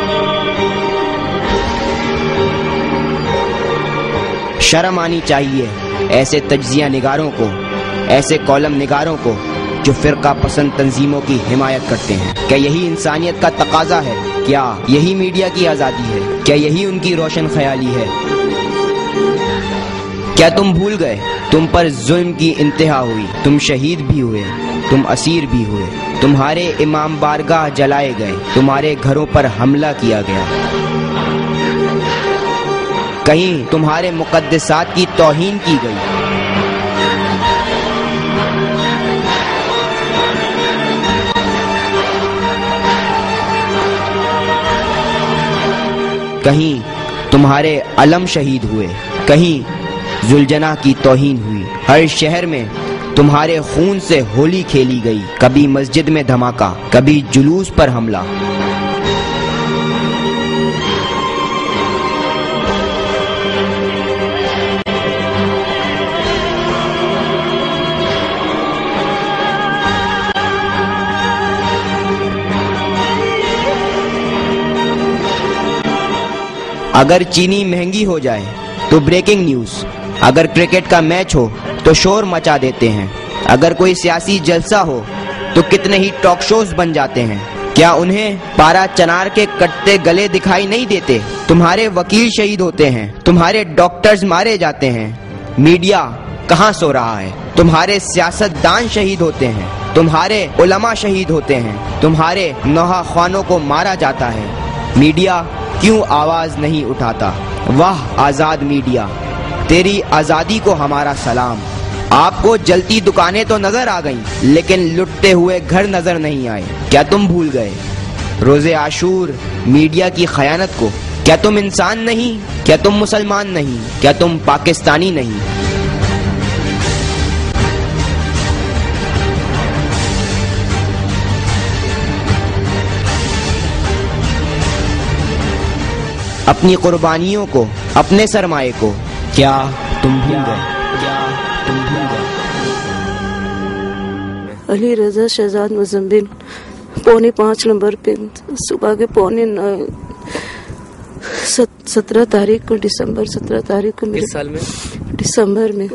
شرم آنی چاہیے ایسے تجزیہ نگاروں کو، ایسے کالم نگاروں کو جو فرقہ پسند تنظیموں کی حمایت کرتے ہیں۔ کیا یہی انسانیت کا تقاضا ہے؟ کیا یہی میڈیا کی آزادی ہے؟ کیا یہی ان کی روشن خیالی ہے؟ کیا تم بھول گئے تم پر ظلم کی انتہا ہوئی، تم شہید بھی ہوئے، تم اسیر بھی ہوئے، تمہارے امام بارگاہ جلائے گئے، تمہارے گھروں پر حملہ کیا گیا، کہیں تمہارے مقدسات کی توہین کی گئی، کہیں تمہارے علم شہید ہوئے، کہیں ذوالجناح کی توہین ہوئی، ہر شہر میں تمہارے خون سے ہولی کھیلی گئی، کبھی مسجد میں دھماکہ، کبھی جلوس پر حملہ۔ اگر چینی مہنگی ہو جائے تو بریکنگ نیوز، اگر کرکٹ کا میچ ہو تو شور مچا دیتے ہیں، اگر کوئی سیاسی جلسہ ہو تو کتنے ہی ٹاک شوز بن جاتے ہیں۔ کیا انہیں پارا چنار کے کٹتے گلے دکھائی نہیں دیتے؟ تمہارے وکیل شہید ہوتے ہیں، تمہارے ڈاکٹرز مارے جاتے ہیں، میڈیا کہاں سو رہا ہے؟ تمہارے سیاست دان شہید ہوتے ہیں، تمہارے علماء شہید ہوتے ہیں، تمہارے نوحہ خوانوں کو مارا جاتا ہے، میڈیا کیوں آواز نہیں اٹھاتا؟ واہ آزاد میڈیا، تیری آزادی کو ہمارا سلام۔ آپ کو جلتی دکانیں تو نظر آ گئیں لیکن لٹتے ہوئے گھر نظر نہیں آئے۔ کیا تم بھول گئے روز عاشور میڈیا کی خیانت کو؟ کیا تم انسان نہیں؟ کیا تم مسلمان نہیں؟ کیا تم پاکستانی نہیں؟ اپنی قربانیوں کو، اپنے سرمایے کو کیا تم بھول گئے؟ کیا تم بھول گئے؟ علی رضا شہزاد مزمبل، پونے پانچ نمبر پہ صبح کے پونے سترہ تاریخ کو، ڈسمبر سترہ تاریخ کو، کس سال میں؟ ڈسمبر میں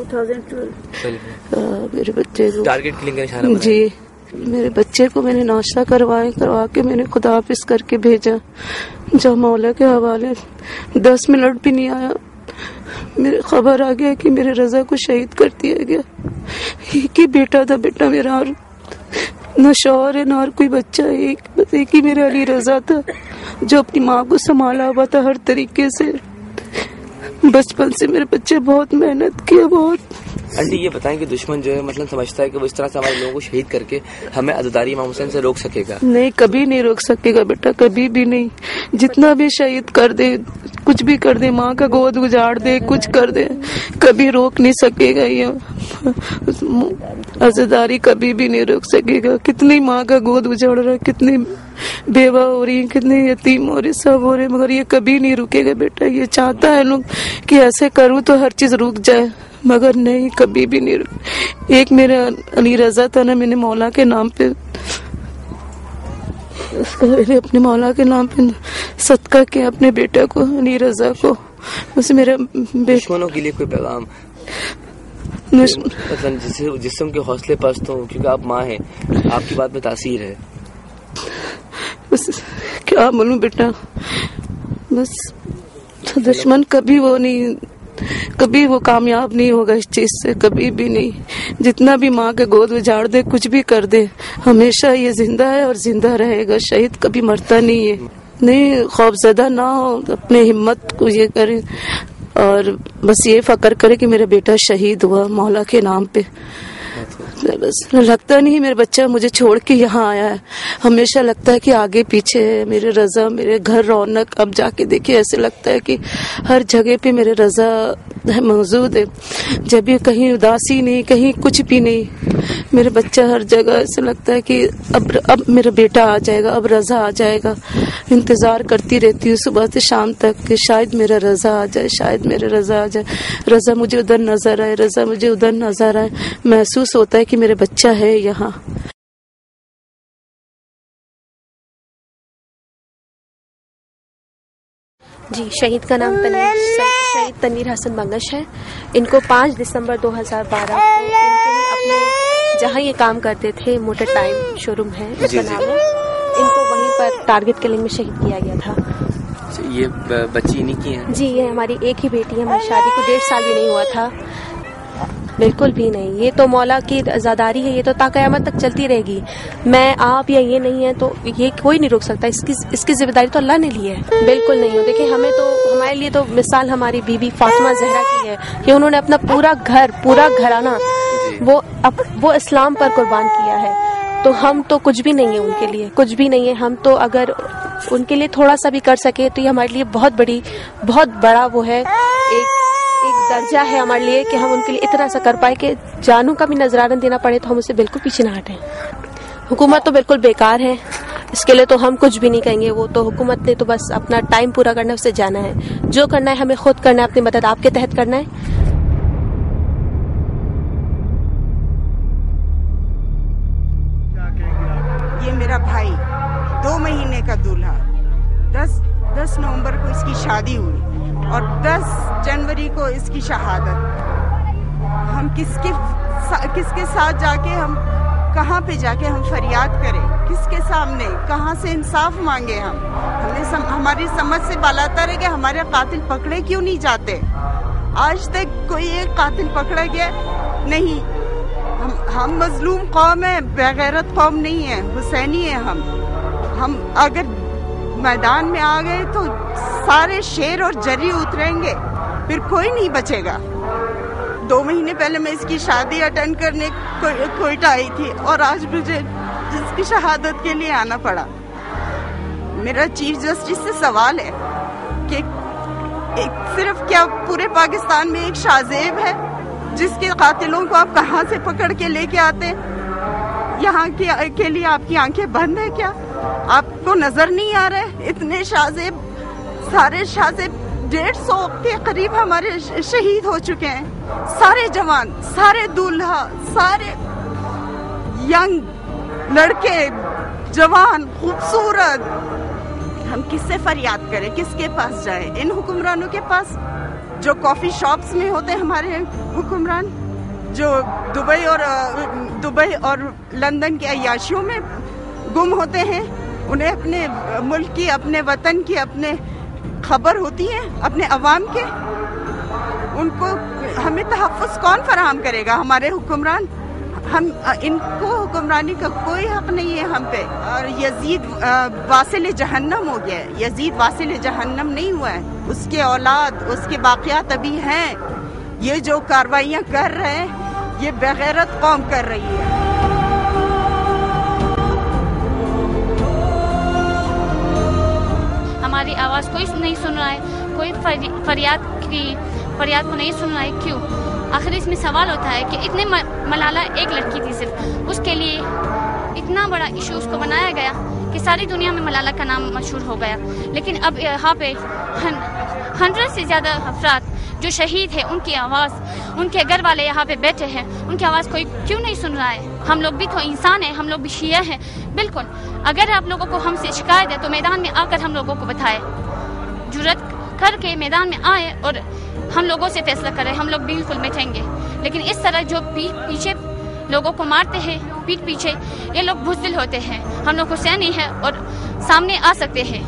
میرے بچے کو ٹارگٹ کلنگ کا نشانہ بنایا۔ جی، میرے بچے کو میں نے ناشتہ کروائے کروا کے میں نے خدا حافظ کر کے بھیجا، جب مولا کے حوالے دس منٹ بھی نہیں آیا میرے خبر آ گیا کہ میرے رضا کو شہید کر دیا گیا۔ ایک ہی بیٹا تھا بیٹا میرا، اور نہ شوہر ہے نہ اور کوئی بچہ، ایک بس ایک ہی میرا علی رضا تھا جو اپنی ماں کو سنبھالا ہوا تھا ہر طریقے سے۔ بچپن سے میرے بچے بہت محنت کیا، بہت۔ آنٹی یہ بتائیں کہ دشمن جو ہے مطلب سمجھتا ہے کہ وہ اس طرح سے ہمارے لوگوں کو شہید کر کے ہمیں عزاداری امام حسین سے روک سکے گا؟ نہیں، کبھی نہیں روک سکے گا بیٹا، کبھی بھی نہیں۔ جتنا بھی شہید کر دے، کچھ بھی کر دے، ماں کا گود اجاڑ دے، کچھ کر دے، کبھی روک نہیں سکے گا یہ عزاداری، کبھی بھی نہیں روک سکے گا۔ کتنی ماں کا گود اجاڑ رہا ہے، کتنی بیوہ ہو رہی ہیں، کتنے یتیم ہو رہے، سب ہو رہے، مگر یہ کبھی نہیں رکے گا بیٹا۔ یہ چاہتا ہے لوگ کہ ایسے کروں تو ہر چیز رک جائے، مگر نہیں، کبھی بھی نہیں رک۔ ایک میرا علی رضا تھا نا، میں نے مولا کے نام پہ اس کا میں نے اپنے مولا کے نام پہ صدقہ کیا اپنے بیٹے کو، علی رضا کو۔ اس میرا دشمنوں کے لیے کوئی پیغام، مطلب جسم کے حوصلے پست ہوں، کیونکہ آپ ماں ہیں، آپ کی بات میں تاثیر ہے۔ بس کیا بولوں بیٹا، بس دشمن کبھی وہ نہیں، کبھی وہ کامیاب نہیں ہوگا اس چیز سے، کبھی بھی نہیں۔ جتنا بھی ماں کے گود اجاڑ دے، کچھ بھی کر دے، ہمیشہ یہ زندہ ہے اور زندہ رہے گا۔ شہید کبھی مرتا نہیں ہے۔ نہیں، خوف زدہ نہ ہو، اپنے ہمت کو یہ کرے اور بس یہ فکر کرے کہ میرا بیٹا شہید ہوا مولا کے نام پہ۔ बस लगता नहीं मेरा बच्चा मुझे छोड़ के यहाँ आया है। हमेशा लगता है कि आगे पीछे है मेरे रजा, मेरे घर रौनक। अब जाके देखिए ऐसे लगता है कि हर जगह पे मेरे रजा है, मौजूद है। जब भी कहीं उदासी नहीं, कहीं कुछ भी नहीं, मेरे बच्चा हर जगह। ऐसे लगता है कि अब अब मेरा बेटा आ जाएगा, अब रजा आ जाएगा। इंतजार करती रहती हूँ सुबह से शाम तक कि शायद मेरा रजा आ जाए, शायद मेरा रजा आ जाए। रजा मुझे उधर नजर आए, रजा मुझे उधर नजर आए। महसूस होता है कि मेरे बच्चा है यहाँ। जी, शहीद का नाम तनीर शहीद तनीर हसन मंगश है। इनको पाँच दिसंबर दो हज़ार बारह को इनके अपने जहाँ ये काम करते थे, मोटर टाइम शोरूम है उसका नाम है, इनको वहीं पर टारगेट किलिंग में शहीद किया गया था। ये बच्ची इन्हीं की है? जी, ये हमारी एक ही बेटी है। हमारी शादी को डेढ़ साल भी नहीं हुआ था। बिल्कुल भी नहीं, ये तो मौला की रज़ादारी है, ये तो ताक़यामत तक चलती रहेगी। मैं आप या ये नहीं है तो ये कोई नहीं रोक सकता। इसकी इसकी जिम्मेदारी तो अल्लाह ने ली है। बिल्कुल नहीं हो। देखिए, हमें तो हमारे लिए तो मिसाल हमारी बीबी फातिमा ज़हरा की है कि उन्होंने अपना पूरा घर, पूरा घराना वो अप, वो इस्लाम पर कुर्बान किया है। तो हम तो कुछ भी नहीं है उनके लिए, कुछ भी नहीं है। हम तो अगर उनके लिए थोड़ा सा भी कर सके तो ये हमारे लिए बहुत बड़ी, बहुत बड़ा वो है, एक एक दर्जा है हमारे लिए कि हम उनके लिए इतना सा कर पाए कि जानों का भी नजराना देना पड़े तो हम उससे बिल्कुल पीछे ना हटें। हुकूमत तो बिल्कुल बेकार है, इसके लिए तो हम कुछ भी नहीं कहेंगे। वो तो हुकूमत ने तो बस अपना टाइम पूरा करना है, उससे जाना है। जो करना है हमें खुद करना है, अपनी मदद आपके तहत करना है। ये मेरा भाई दो महीने का दूल्हा, दस दस नवंबर को इसकी शादी हुई और दस जनवरी को इसकी शहादत। हम किसके किसके साथ जाके, हम कहाँ पे जाके हम फरियाद करें, किसके सामने, कहाँ से इंसाफ मांगे? हम हमें सम, हमारी समझ से बालातर है कि हमारे कातिल पकड़े क्यों नहीं जाते। आज तक कोई एक कातिल पकड़ा गया नहीं। हम हम मजलूम कौम है, बेगैरत कौम नहीं है, हुसैनी है हम। हम अगर मैदान में आ गए तो सारे शेर और जरी उतरेंगे, फिर कोई नहीं बचेगा। दो महीने पहले मैं इसकी शादी अटेंड करने को, कोयटा आई थी और आज मुझे इसकी शहादत के लिए आना पड़ा। मेरा चीफ जस्टिस से सवाल है कि एक सिर्फ क्या पूरे पाकिस्तान में एक शाहजेब है जिसके कातिलों को आप कहाँ से पकड़ के लेके आते? यहाँ के, के लिए आपकी आंखें बंद है क्या? आपको नजर नहीं आ रहा है? इतने शाहजेब, सारे शाहजेब डेढ़ सौ के करीब हमारे शहीद हो चुके हैं। सारे जवान, सारे दूल्हा, सारे यंग लड़के, जवान, खूबसूरत। हम किससे फरियाद करें, किसके पास जाएं? इन हुक्मरानों के पास जो कॉफी शॉप्स में होते हैं हमारे हुक्मरान, जो दुबई और दुबई और लंदन के अय्याशियों में गुम होते हैं। उन्हें अपने मुल्क की, अपने वतन की, अपने खबर होती है, अपने अवाम के। उनको हमें तहफ़्फ़ुज़ कौन फराहम करेगा? हमारे हुक्मरान। हम इनको हुक्मरानी का कोई हक नहीं है हम पे। और यजीद वासिल जहन्नम हो गया है। यजीद वासिल जहन्नम नहीं हुआ है, उसके औलाद, उसके बाक़ियात अभी हैं। ये जो कार्रवाइयाँ कर रहे हैं, ये बेगैरत कौम कर रही है। हमारी आवाज़ कोई नहीं सुन रहा है, कोई फरियाद की फरियाद को नहीं सुन रहा है। क्यों? आखिर इसमें सवाल होता है कि इतने मलाला एक लड़की थी, सिर्फ उसके लिए इतना बड़ा इशू उसको बनाया गया कि सारी दुनिया में मलाला का नाम मशहूर हो गया। लेकिन अब यहाँ पे हंड्रेड से ज़्यादा अफराद जो शहीद है, उनकी आवाज़, उनके घर वाले यहाँ पे बैठे हैं, उनकी आवाज़ कोई क्यों नहीं सुन रहा है? हम लोग भी तो इंसान हैं, हम लोग भी शिया हैं। बिल्कुल, अगर आप लोगों को हमसे शिकायत है तो मैदान में आकर हम लोगों को बताएं, जुर्रत करके मैदान में आए और हम लोगों से फैसला करें। हम लोग बिल्कुल बैठेंगे। लेकिन इस तरह जो पीठ पीछे लोगों को मारते हैं, पीठ पीछे, ये लोग बुज़दिल होते हैं। हम लोग हुसैनी हैं और सामने आ सकते हैं।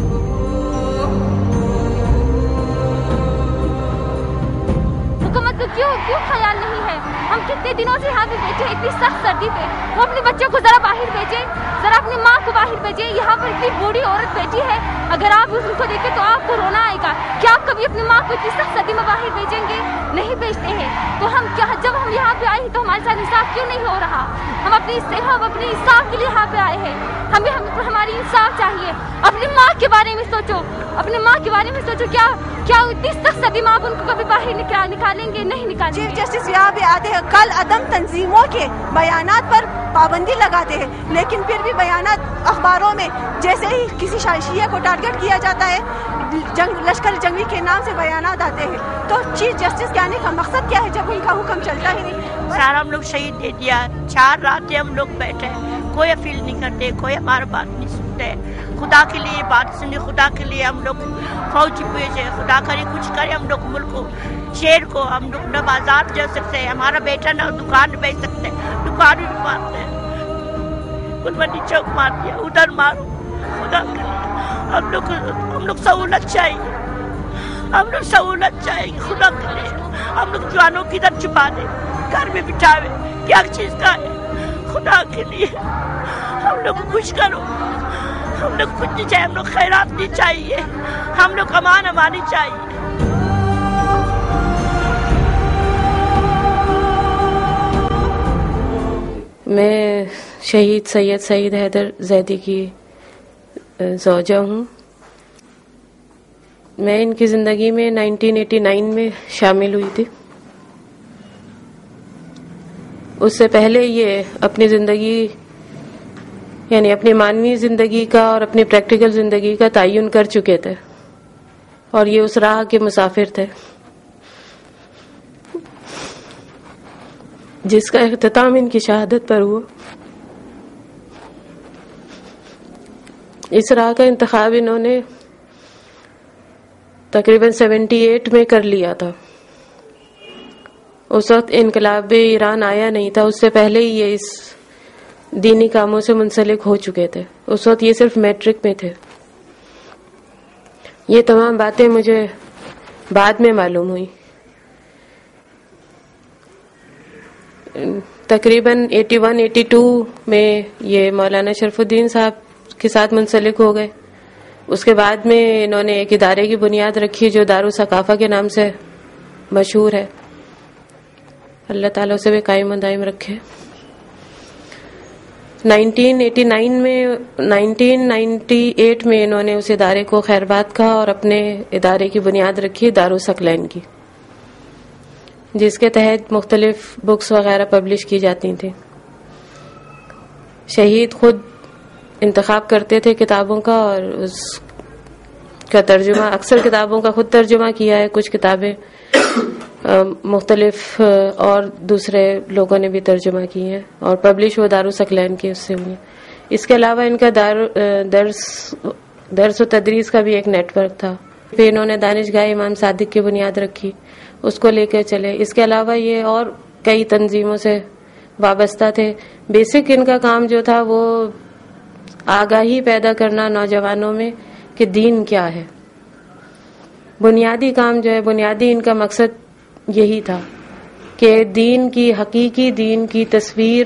हुकूमत को کیوں کیوں خیال نہیں ہے؟ ہم کتنے دنوں سے یہاں پہ بیٹھے ہیں اتنی سخت سردی پہ. وہ اپنے بچوں کو ذرا باہر بھیجیں, ذرا اپنی ماں کو باہر بھیجیں. یہاں پر اتنی بوڑھی عورت بیٹھی ہے, اگر آپ ان کو دیکھیں تو آپ کو رونا آئے گا. کیا آپ کبھی اپنی ماں کو اتنی سخت سردی میں باہر بھیجیں گے؟ نہیں بھیجتے ہیں. تو ہم کیا جب ہم یہاں پہ آئے تو ہمارے ساتھ انصاف کیوں نہیں ہو رہا؟ ہم اپنی ہم اپنے انصاف کے لیے یہاں پہ آئے ہیں. ہمیں ہم ہماری انصاف چاہیے. اپنی ماں کے بارے میں سوچو, اپنے ماں کے بارے میں سوچو. کیا کیا اتنی سخت سردی میں آپ ان کو کبھی باہر نکالیں گے؟ نہیں نکالیں گے. چیف جسٹس یہاں پہ آتے ہیں, کل عدم تنظیموں کے بیانات پر پابندی لگاتے ہیں, لیکن پھر بھی بیانات اخباروں میں جیسے ہی کسی شیعہ کو ٹارگٹ کیا جاتا ہے, جنگ لشکر جنگی کے نام سے بیانات آتے ہیں. تو چیف جسٹس کے آنے کا مقصد کیا ہے جب ان کا حکم چلتا ہی نہیں؟ سارا ہم لوگ شہید دے دیا. چار راتیں ہم لوگ بیٹھے, کوئی اپیل نہیں کرتے, کوئی ہمارا بات نہیں سنتے. خدا کے لیے بات سنی, خدا کے لیے ہم لوگ فوج بھیجے, خدا کرے کچھ کرے ہم لوگ ملک کو, شہر کو. ہم لوگ نہ بازار جا سکتے ہیں, ہمارا بیٹا نہ دکان بیچ سکتے, دکان بھی مارتے ہیں. گلمنڈی چوک مار دیا, ادھر مارو. خدا کے لیے ہم لوگ ہم لوگ سہولت چاہیے, ہم لوگ سہولت چاہیے. خدا کے لیے ہم لوگ جوانوں کی ادھر چھپا دیں, گھر میں بٹھاوے, کیا چیز کا ہے؟ خدا کے لیے ہم لوگ کچھ کرو. ہم لوگ کچھ نہیں چاہیے, ہم لوگ خیرات نہیں چاہیے, ہم لوگ امان امانی چاہیے. میں شہید سید سعید حیدر زیدی کی زوجہ ہوں. میں ان کی زندگی میں نائنٹین ایٹی نائن میں شامل ہوئی تھی. اس سے پہلے یہ اپنی زندگی یعنی اپنی معنوی زندگی کا اور اپنی پریکٹیکل زندگی کا تعین کر چکے تھے, اور یہ اس راہ کے مسافر تھے جس کا اختتام ان کی شہادت پر ہوا. اس راہ کا انتخاب انہوں نے تقریباً سیونٹی ایٹ میں کر لیا تھا. اس وقت انقلاب ایران آیا نہیں تھا, اس سے پہلے ہی یہ اس دینی کاموں سے منسلک ہو چکے تھے. اس وقت یہ صرف میٹرک میں تھے. یہ تمام باتیں مجھے بعد میں معلوم ہوئی. تقریباً ایٹی ون ایٹی ٹو میں یہ مولانا شرف الدین صاحب کے ساتھ منسلک ہو گئے. اس کے بعد میں انہوں نے ایک ادارے کی بنیاد رکھی جو دارالثقافہ کے نام سے مشہور ہے. اللہ تعالیٰ اسے بھی قائم و دائم رکھے. نائنٹین ایٹی نائن میں نائنٹین نائنٹی ایٹ میں انہوں نے اس ادارے کو خیرباد کہا اور اپنے ادارے کی بنیاد رکھی دارالثقلین کی, جس کے تحت مختلف بکس وغیرہ پبلش کی جاتی تھیں. شہید خود انتخاب کرتے تھے کتابوں کا, اور اس کا ترجمہ اکثر کتابوں کا خود ترجمہ کیا ہے. کچھ کتابیں مختلف اور دوسرے لوگوں نے بھی ترجمہ کی ہیں, اور پبلش وہ دارالثقلین کی اس سے ہوئی. اس کے علاوہ ان کا دار درس درس و تدریس کا بھی ایک نیٹ ورک تھا. پھر انہوں نے دانشگاہ امام صادق کی بنیاد رکھی, اس کو لے کے چلے. اس کے علاوہ یہ اور کئی تنظیموں سے وابستہ تھے. بیسک ان کا کام جو تھا وہ آگاہی پیدا کرنا نوجوانوں میں کہ دین کیا ہے. بنیادی کام جو ہے, بنیادی ان کا مقصد یہی تھا کہ دین کی حقیقی دین کی تصویر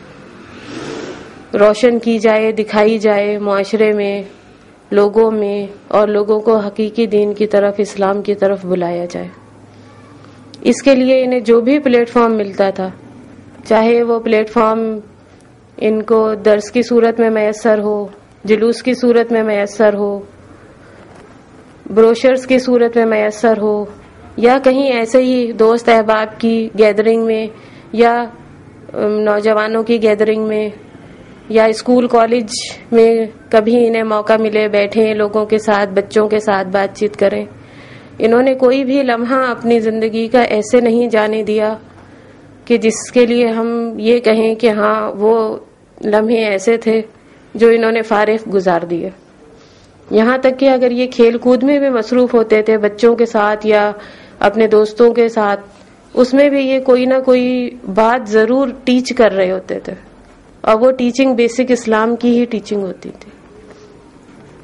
روشن کی جائے, دکھائی جائے معاشرے میں, لوگوں میں, اور لوگوں کو حقیقی دین کی طرف, اسلام کی طرف بلایا جائے. اس کے لیے انہیں جو بھی پلیٹ فارم ملتا تھا, چاہے وہ پلیٹ فارم ان کو درس کی صورت میں میسر ہو, جلوس کی صورت میں میسر ہو, بروشرز کی صورت میں میسر ہو, یا کہیں ایسے ہی دوست احباب کی گیدرنگ میں, یا نوجوانوں کی گیدرنگ میں, یا اسکول کالج میں کبھی انہیں موقع ملے بیٹھیں لوگوں کے ساتھ, بچوں کے ساتھ بات چیت کریں. انہوں نے کوئی بھی لمحہ اپنی زندگی کا ایسے نہیں جانے دیا کہ جس کے لیے ہم یہ کہیں کہ ہاں وہ لمحے ایسے تھے جو انہوں نے فارغ گزار دیے. یہاں تک کہ اگر یہ کھیل کود میں بھی مصروف ہوتے تھے بچوں کے ساتھ یا اپنے دوستوں کے ساتھ, اس میں بھی یہ کوئی نہ کوئی بات ضرور ٹیچ کر رہے ہوتے تھے, اور وہ ٹیچنگ بیسک اسلام کی ہی ٹیچنگ ہوتی تھی.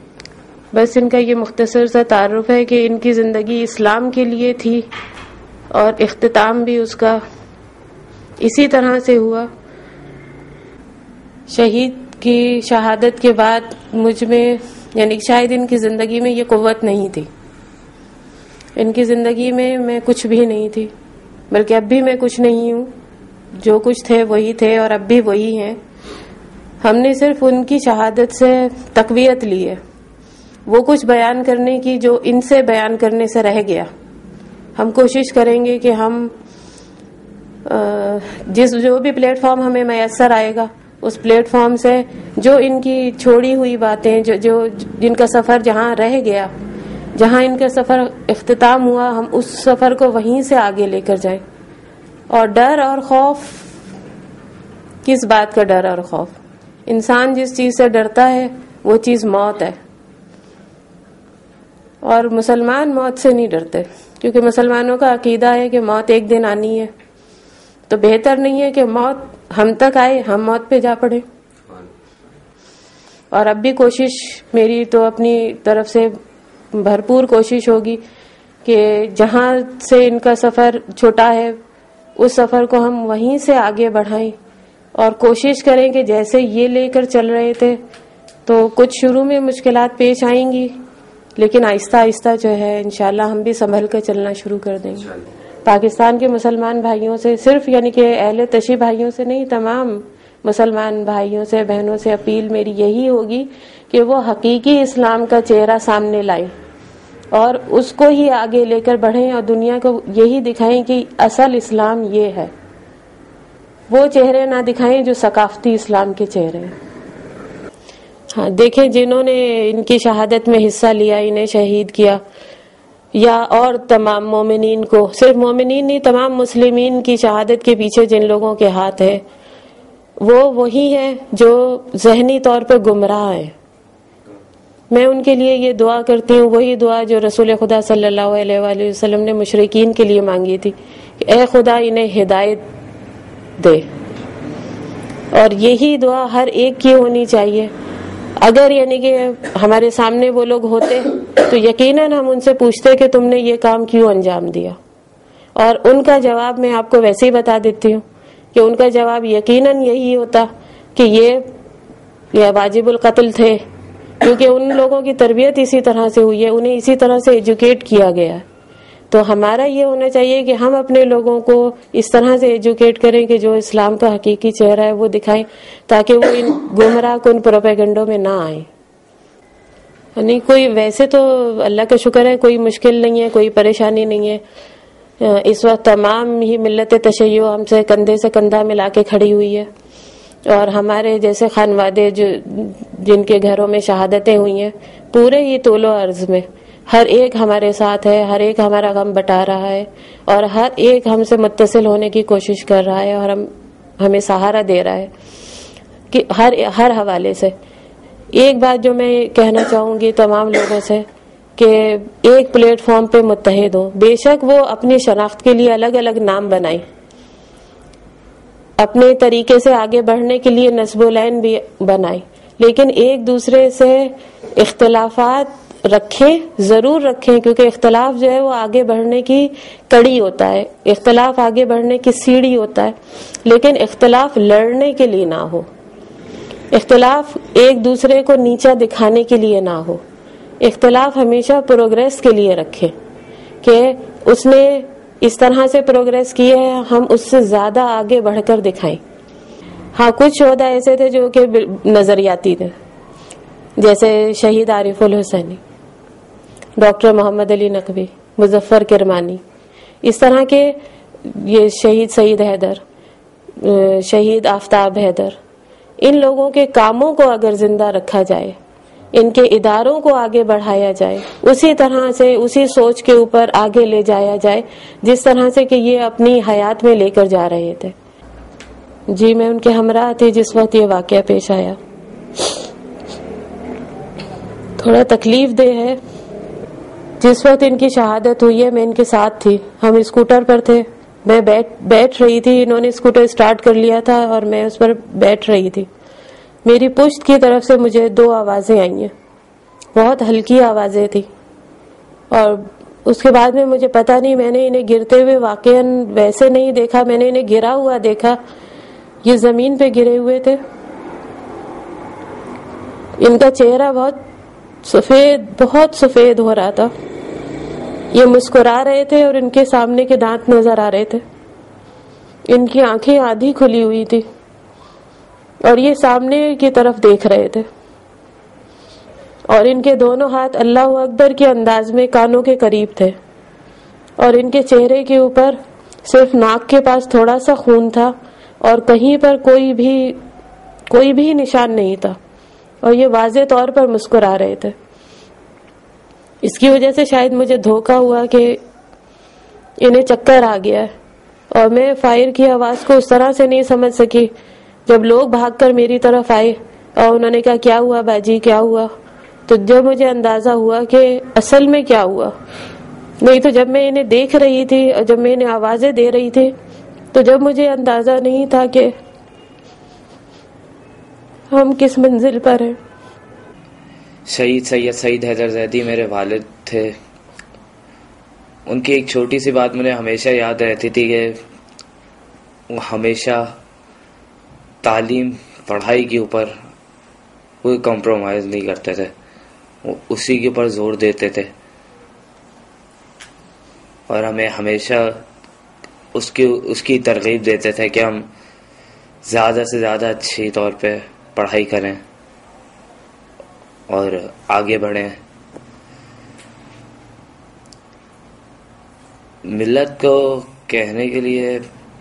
بس ان کا یہ مختصر سا تعارف ہے کہ ان کی زندگی اسلام کے لیے تھی, اور اختتام بھی اس کا اسی طرح سے ہوا. شہید کی شہادت کے بعد مجھ میں یعنی شاید ان کی زندگی میں یہ قوت نہیں تھی. ان کی زندگی میں میں کچھ بھی نہیں تھی، بلکہ اب بھی میں کچھ نہیں ہوں. جو کچھ تھے وہی تھے اور اب بھی وہی ہیں. ہم نے صرف ان کی شہادت سے تقویت لی ہے، وہ کچھ بیان کرنے کی جو ان سے بیان کرنے سے رہ گیا. ہم کوشش کریں گے کہ ہم جس جو بھی پلیٹ فارم ہمیں میسر آئے گا اس پلیٹ فارم سے جو ان کی چھوڑی ہوئی باتیں جو جو جن کا سفر جہاں رہ گیا، جہاں ان کا سفر اختتام ہوا، ہم اس سفر کو وہیں سے آگے لے کر جائیں. اور ڈر اور خوف، کس بات کا ڈر اور خوف؟ انسان جس چیز سے ڈرتا ہے وہ چیز موت ہے. اور مسلمان موت سے نہیں ڈرتے، کیونکہ مسلمانوں کا عقیدہ ہے کہ موت ایک دن آنی ہے. تو بہتر نہیں ہے کہ موت ہم تک آئے، ہم موت پہ جا پڑے. اور اب بھی کوشش میری تو اپنی طرف سے بھرپور کوشش ہوگی کہ جہاں سے ان کا سفر چھوٹا ہے اس سفر کو ہم وہیں سے آگے بڑھائیں، اور کوشش کریں کہ جیسے یہ لے کر چل رہے تھے تو کچھ شروع میں مشکلات پیش آئیں گی، لیکن آہستہ آہستہ جو ہے انشاءاللہ ہم بھی سنبھل کر چلنا شروع کر دیں گے. پاکستان کے مسلمان بھائیوں سے، صرف یعنی کہ اہل تشیع بھائیوں سے نہیں، تمام مسلمان بھائیوں سے بہنوں سے اپیل میری یہی ہوگی کہ وہ حقیقی اسلام کا چہرہ سامنے لائیں اور اس کو ہی آگے لے کر بڑھیں اور دنیا کو یہی دکھائیں کہ اصل اسلام یہ ہے. وہ چہرے نہ دکھائیں جو ثقافتی اسلام کے چہرے ہیں. ہاں دیکھیں، جنہوں نے ان کی شہادت میں حصہ لیا، انہیں شہید کیا، یا اور تمام مومنین کو، صرف مومنین نہیں تمام مسلمین کی شہادت کے پیچھے جن لوگوں کے ہاتھ ہے وہ وہی ہیں جو ذہنی طور پہ گمراہ ہیں. میں ان کے لیے یہ دعا کرتی ہوں، وہی دعا جو رسول خدا صلی اللہ علیہ وآلہ وسلم نے مشرکین کے لیے مانگی تھی کہ اے خدا انہیں ہدایت دے. اور یہی دعا ہر ایک کی ہونی چاہیے. اگر یعنی کہ ہمارے سامنے وہ لوگ ہوتے تو یقیناً ہم ان سے پوچھتے کہ تم نے یہ کام کیوں انجام دیا، اور ان کا جواب میں آپ کو ویسے ہی بتا دیتی ہوں کہ ان کا جواب یقیناً یہی ہوتا کہ یہ واجب القتل تھے، کیونکہ ان لوگوں کی تربیت اسی طرح سے ہوئی ہے، انہیں اسی طرح سے ایجوکیٹ کیا گیا ہے. تو ہمارا یہ ہونا چاہیے کہ ہم اپنے لوگوں کو اس طرح سے ایجوکیٹ کریں کہ جو اسلام کا حقیقی چہرہ ہے وہ دکھائیں، تاکہ وہ ان گمراہ کن پروپیگنڈوں میں نہ آئیں. یعنی کوئی ویسے تو اللہ کا شکر ہے کوئی مشکل نہیں ہے، کوئی پریشانی نہیں ہے. اس وقت تمام ہی ملت تشیع ہم سے کندھے سے کندھا ملا کے کھڑی ہوئی ہے، اور ہمارے جیسے خانوادے جو جن کے گھروں میں شہادتیں ہوئی ہیں پورے ہی طول و عرض میں ہر ایک ہمارے ساتھ ہے، ہر ایک ہمارا غم بٹا رہا ہے، اور ہر ایک ہم سے متصل ہونے کی کوشش کر رہا ہے، اور ہم ہمیں سہارا دے رہا ہے کہ ہر ہر حوالے سے. ایک بات جو میں کہنا چاہوں گی تمام لوگوں سے کہ ایک پلیٹ فارم پہ متحد ہوں. بے شک وہ اپنی شناخت کے لیے الگ الگ نام بنائیں، اپنے طریقے سے آگے بڑھنے کے لیے نسب و لین بھی بنائیں، لیکن ایک دوسرے سے اختلافات رکھیں، ضرور رکھیں، کیونکہ اختلاف جو ہے وہ آگے بڑھنے کی کڑی ہوتا ہے، اختلاف آگے بڑھنے کی سیڑھی ہوتا ہے. لیکن اختلاف لڑنے کے لیے نہ ہو، اختلاف ایک دوسرے کو نیچا دکھانے کے لیے نہ ہو. اختلاف ہمیشہ پروگریس کے لیے رکھیں کہ اس نے اس طرح سے پروگریس کی ہے، ہم اس سے زیادہ آگے بڑھ کر دکھائیں. ہاں کچھ عہدہ ایسے تھے جو کہ نظریاتی تھے، جیسے شہید عارف الحسینی، ڈاکٹر محمد علی نقوی، مظفر کرمانی، اس طرح کے، یہ شہید سعید حیدر، شہید آفتاب حیدر. ان لوگوں کے کاموں کو اگر زندہ رکھا جائے، ان کے اداروں کو آگے بڑھایا جائے، اسی طرح سے اسی سوچ کے اوپر آگے لے جایا جائے جس طرح سے کہ یہ اپنی حیات میں لے کر جا رہے تھے. جی میں ان کے ہمراہ تھی جس وقت یہ واقعہ پیش آیا. تھوڑا تکلیف دہ ہے. جس وقت ان کی شہادت ہوئی ہے میں ان کے ساتھ تھی، ہم اسکوٹر پر تھے، میں بیٹھ بیٹھ رہی تھی، انہوں نے اسکوٹر اسٹارٹ کر لیا تھا اور میں اس پر بیٹھ رہی تھی. میری پشت کی طرف سے مجھے دو آوازیں آئی ہیں، بہت ہلکی آوازیں تھی، اور اس کے بعد میں مجھے پتا نہیں، میں نے انہیں گرتے ہوئے واقعاً ویسے نہیں دیکھا، میں نے انہیں گرا ہوا دیکھا. یہ زمین پہ گرے ہوئے تھے. ان کا چہرہ بہت سفید بہت سفید ہو رہا تھا. یہ مسکرا رہے تھے اور ان کے سامنے کے دانت نظر آ رہے تھے. ان کی آنکھیں آدھی کھلی ہوئی تھی اور یہ سامنے کی طرف دیکھ رہے تھے. اور ان کے دونوں ہاتھ اللہ اکبر کے انداز میں کانوں کے قریب تھے. اور ان کے چہرے کے اوپر صرف ناک کے پاس تھوڑا سا خون تھا اور کہیں پر کوئی بھی کوئی بھی نشان نہیں تھا. اور یہ واضح طور پر مسکرا رہے تھے. اس کی وجہ سے شاید مجھے دھوکا ہوا کہ انہیں چکر آ گیا ہے. اور میں فائر کی آواز کو اس طرح سے نہیں سمجھ سکی. جب لوگ بھاگ کر میری طرف آئے اور انہوں نے کہا کیا ہوا باجی کیا ہوا، تو جب مجھے اندازہ ہوا کہ اصل میں کیا ہوا. نہیں تو جب میں انہیں دیکھ رہی تھی اور جب میں انہیں آوازیں دے رہی تھی تو جب مجھے اندازہ نہیں تھا کہ ہم کس منزل پر ہیں. شہید سید سعید حیدر زیدی میرے والد تھے. ان کی ایک چھوٹی سی بات مجھے ہمیشہ یاد رہتی تھی کہ وہ ہمیشہ تعلیم پڑھائی کے اوپر کوئی کمپرومائز نہیں کرتے تھے، وہ اسی کے اوپر زور دیتے تھے اور ہمیں ہمیشہ اس کی اس کی ترغیب دیتے تھے کہ ہم زیادہ سے زیادہ اچھی طور پہ پڑھائی کریں اور آگے بڑھیں. ملت کو کہنے کے لیے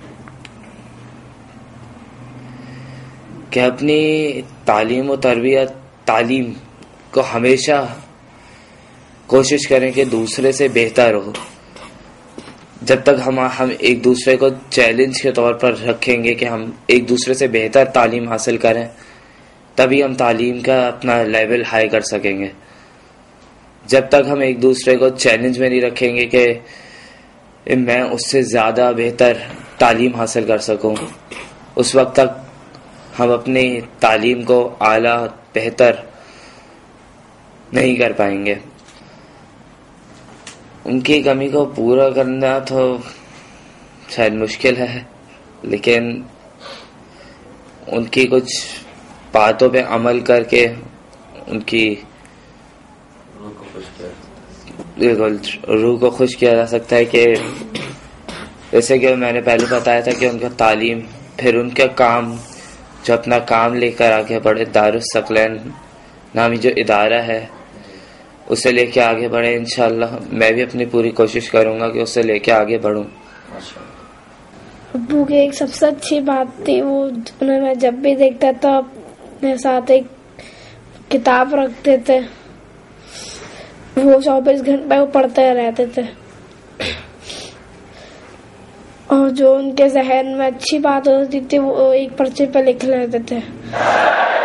کہ اپنی تعلیم و تربیت تعلیم کو ہمیشہ کوشش کریں کہ دوسرے سے بہتر ہو. جب تک ہم ہم ایک دوسرے کو چیلنج کے طور پر رکھیں گے کہ ہم ایک دوسرے سے بہتر تعلیم حاصل کریں تبھی ہم تعلیم کا اپنا لیول ہائی کر سکیں گے. جب تک ہم ایک دوسرے کو چیلنج میں نہیں رکھیں گے کہ میں اس سے زیادہ بہتر تعلیم حاصل کر سکوں، اس وقت تک ہم اپنی تعلیم کو اعلیٰ بہتر نہیں کر پائیں گے. ان کی کمی کو پورا کرنا تو شاید مشکل ہے، لیکن ان کی کچھ باتوں پہ عمل کر کے ان کی روح کو خوش کیا جا سکتا ہے. کہ جیسے کہ میں نے پہلے بتایا تھا کہ ان کا تعلیم پھر ان کا کام جو اپنا کام لے کر آگے بڑھے، دارالثقلین نامی جو ادارہ ہے اسے لے کے آگے بڑھے. انشاءاللہ میں بھی اپنی پوری کوشش کروں گا کہ اسے لے کے آگے بڑھوں. ابو کی ایک سب سے اچھی بات تھی، وہ انہیں میں جب بھی دیکھتا تھا اپنے ساتھ ایک کتاب رکھتے تھے، وہ چوبیس گھنٹے وہ پڑھتے رہتے تھے اور جو ان کے ذہن میں اچھی بات ہوتی تھی وہ ایک پرچے پہ لکھ لیتے تھے.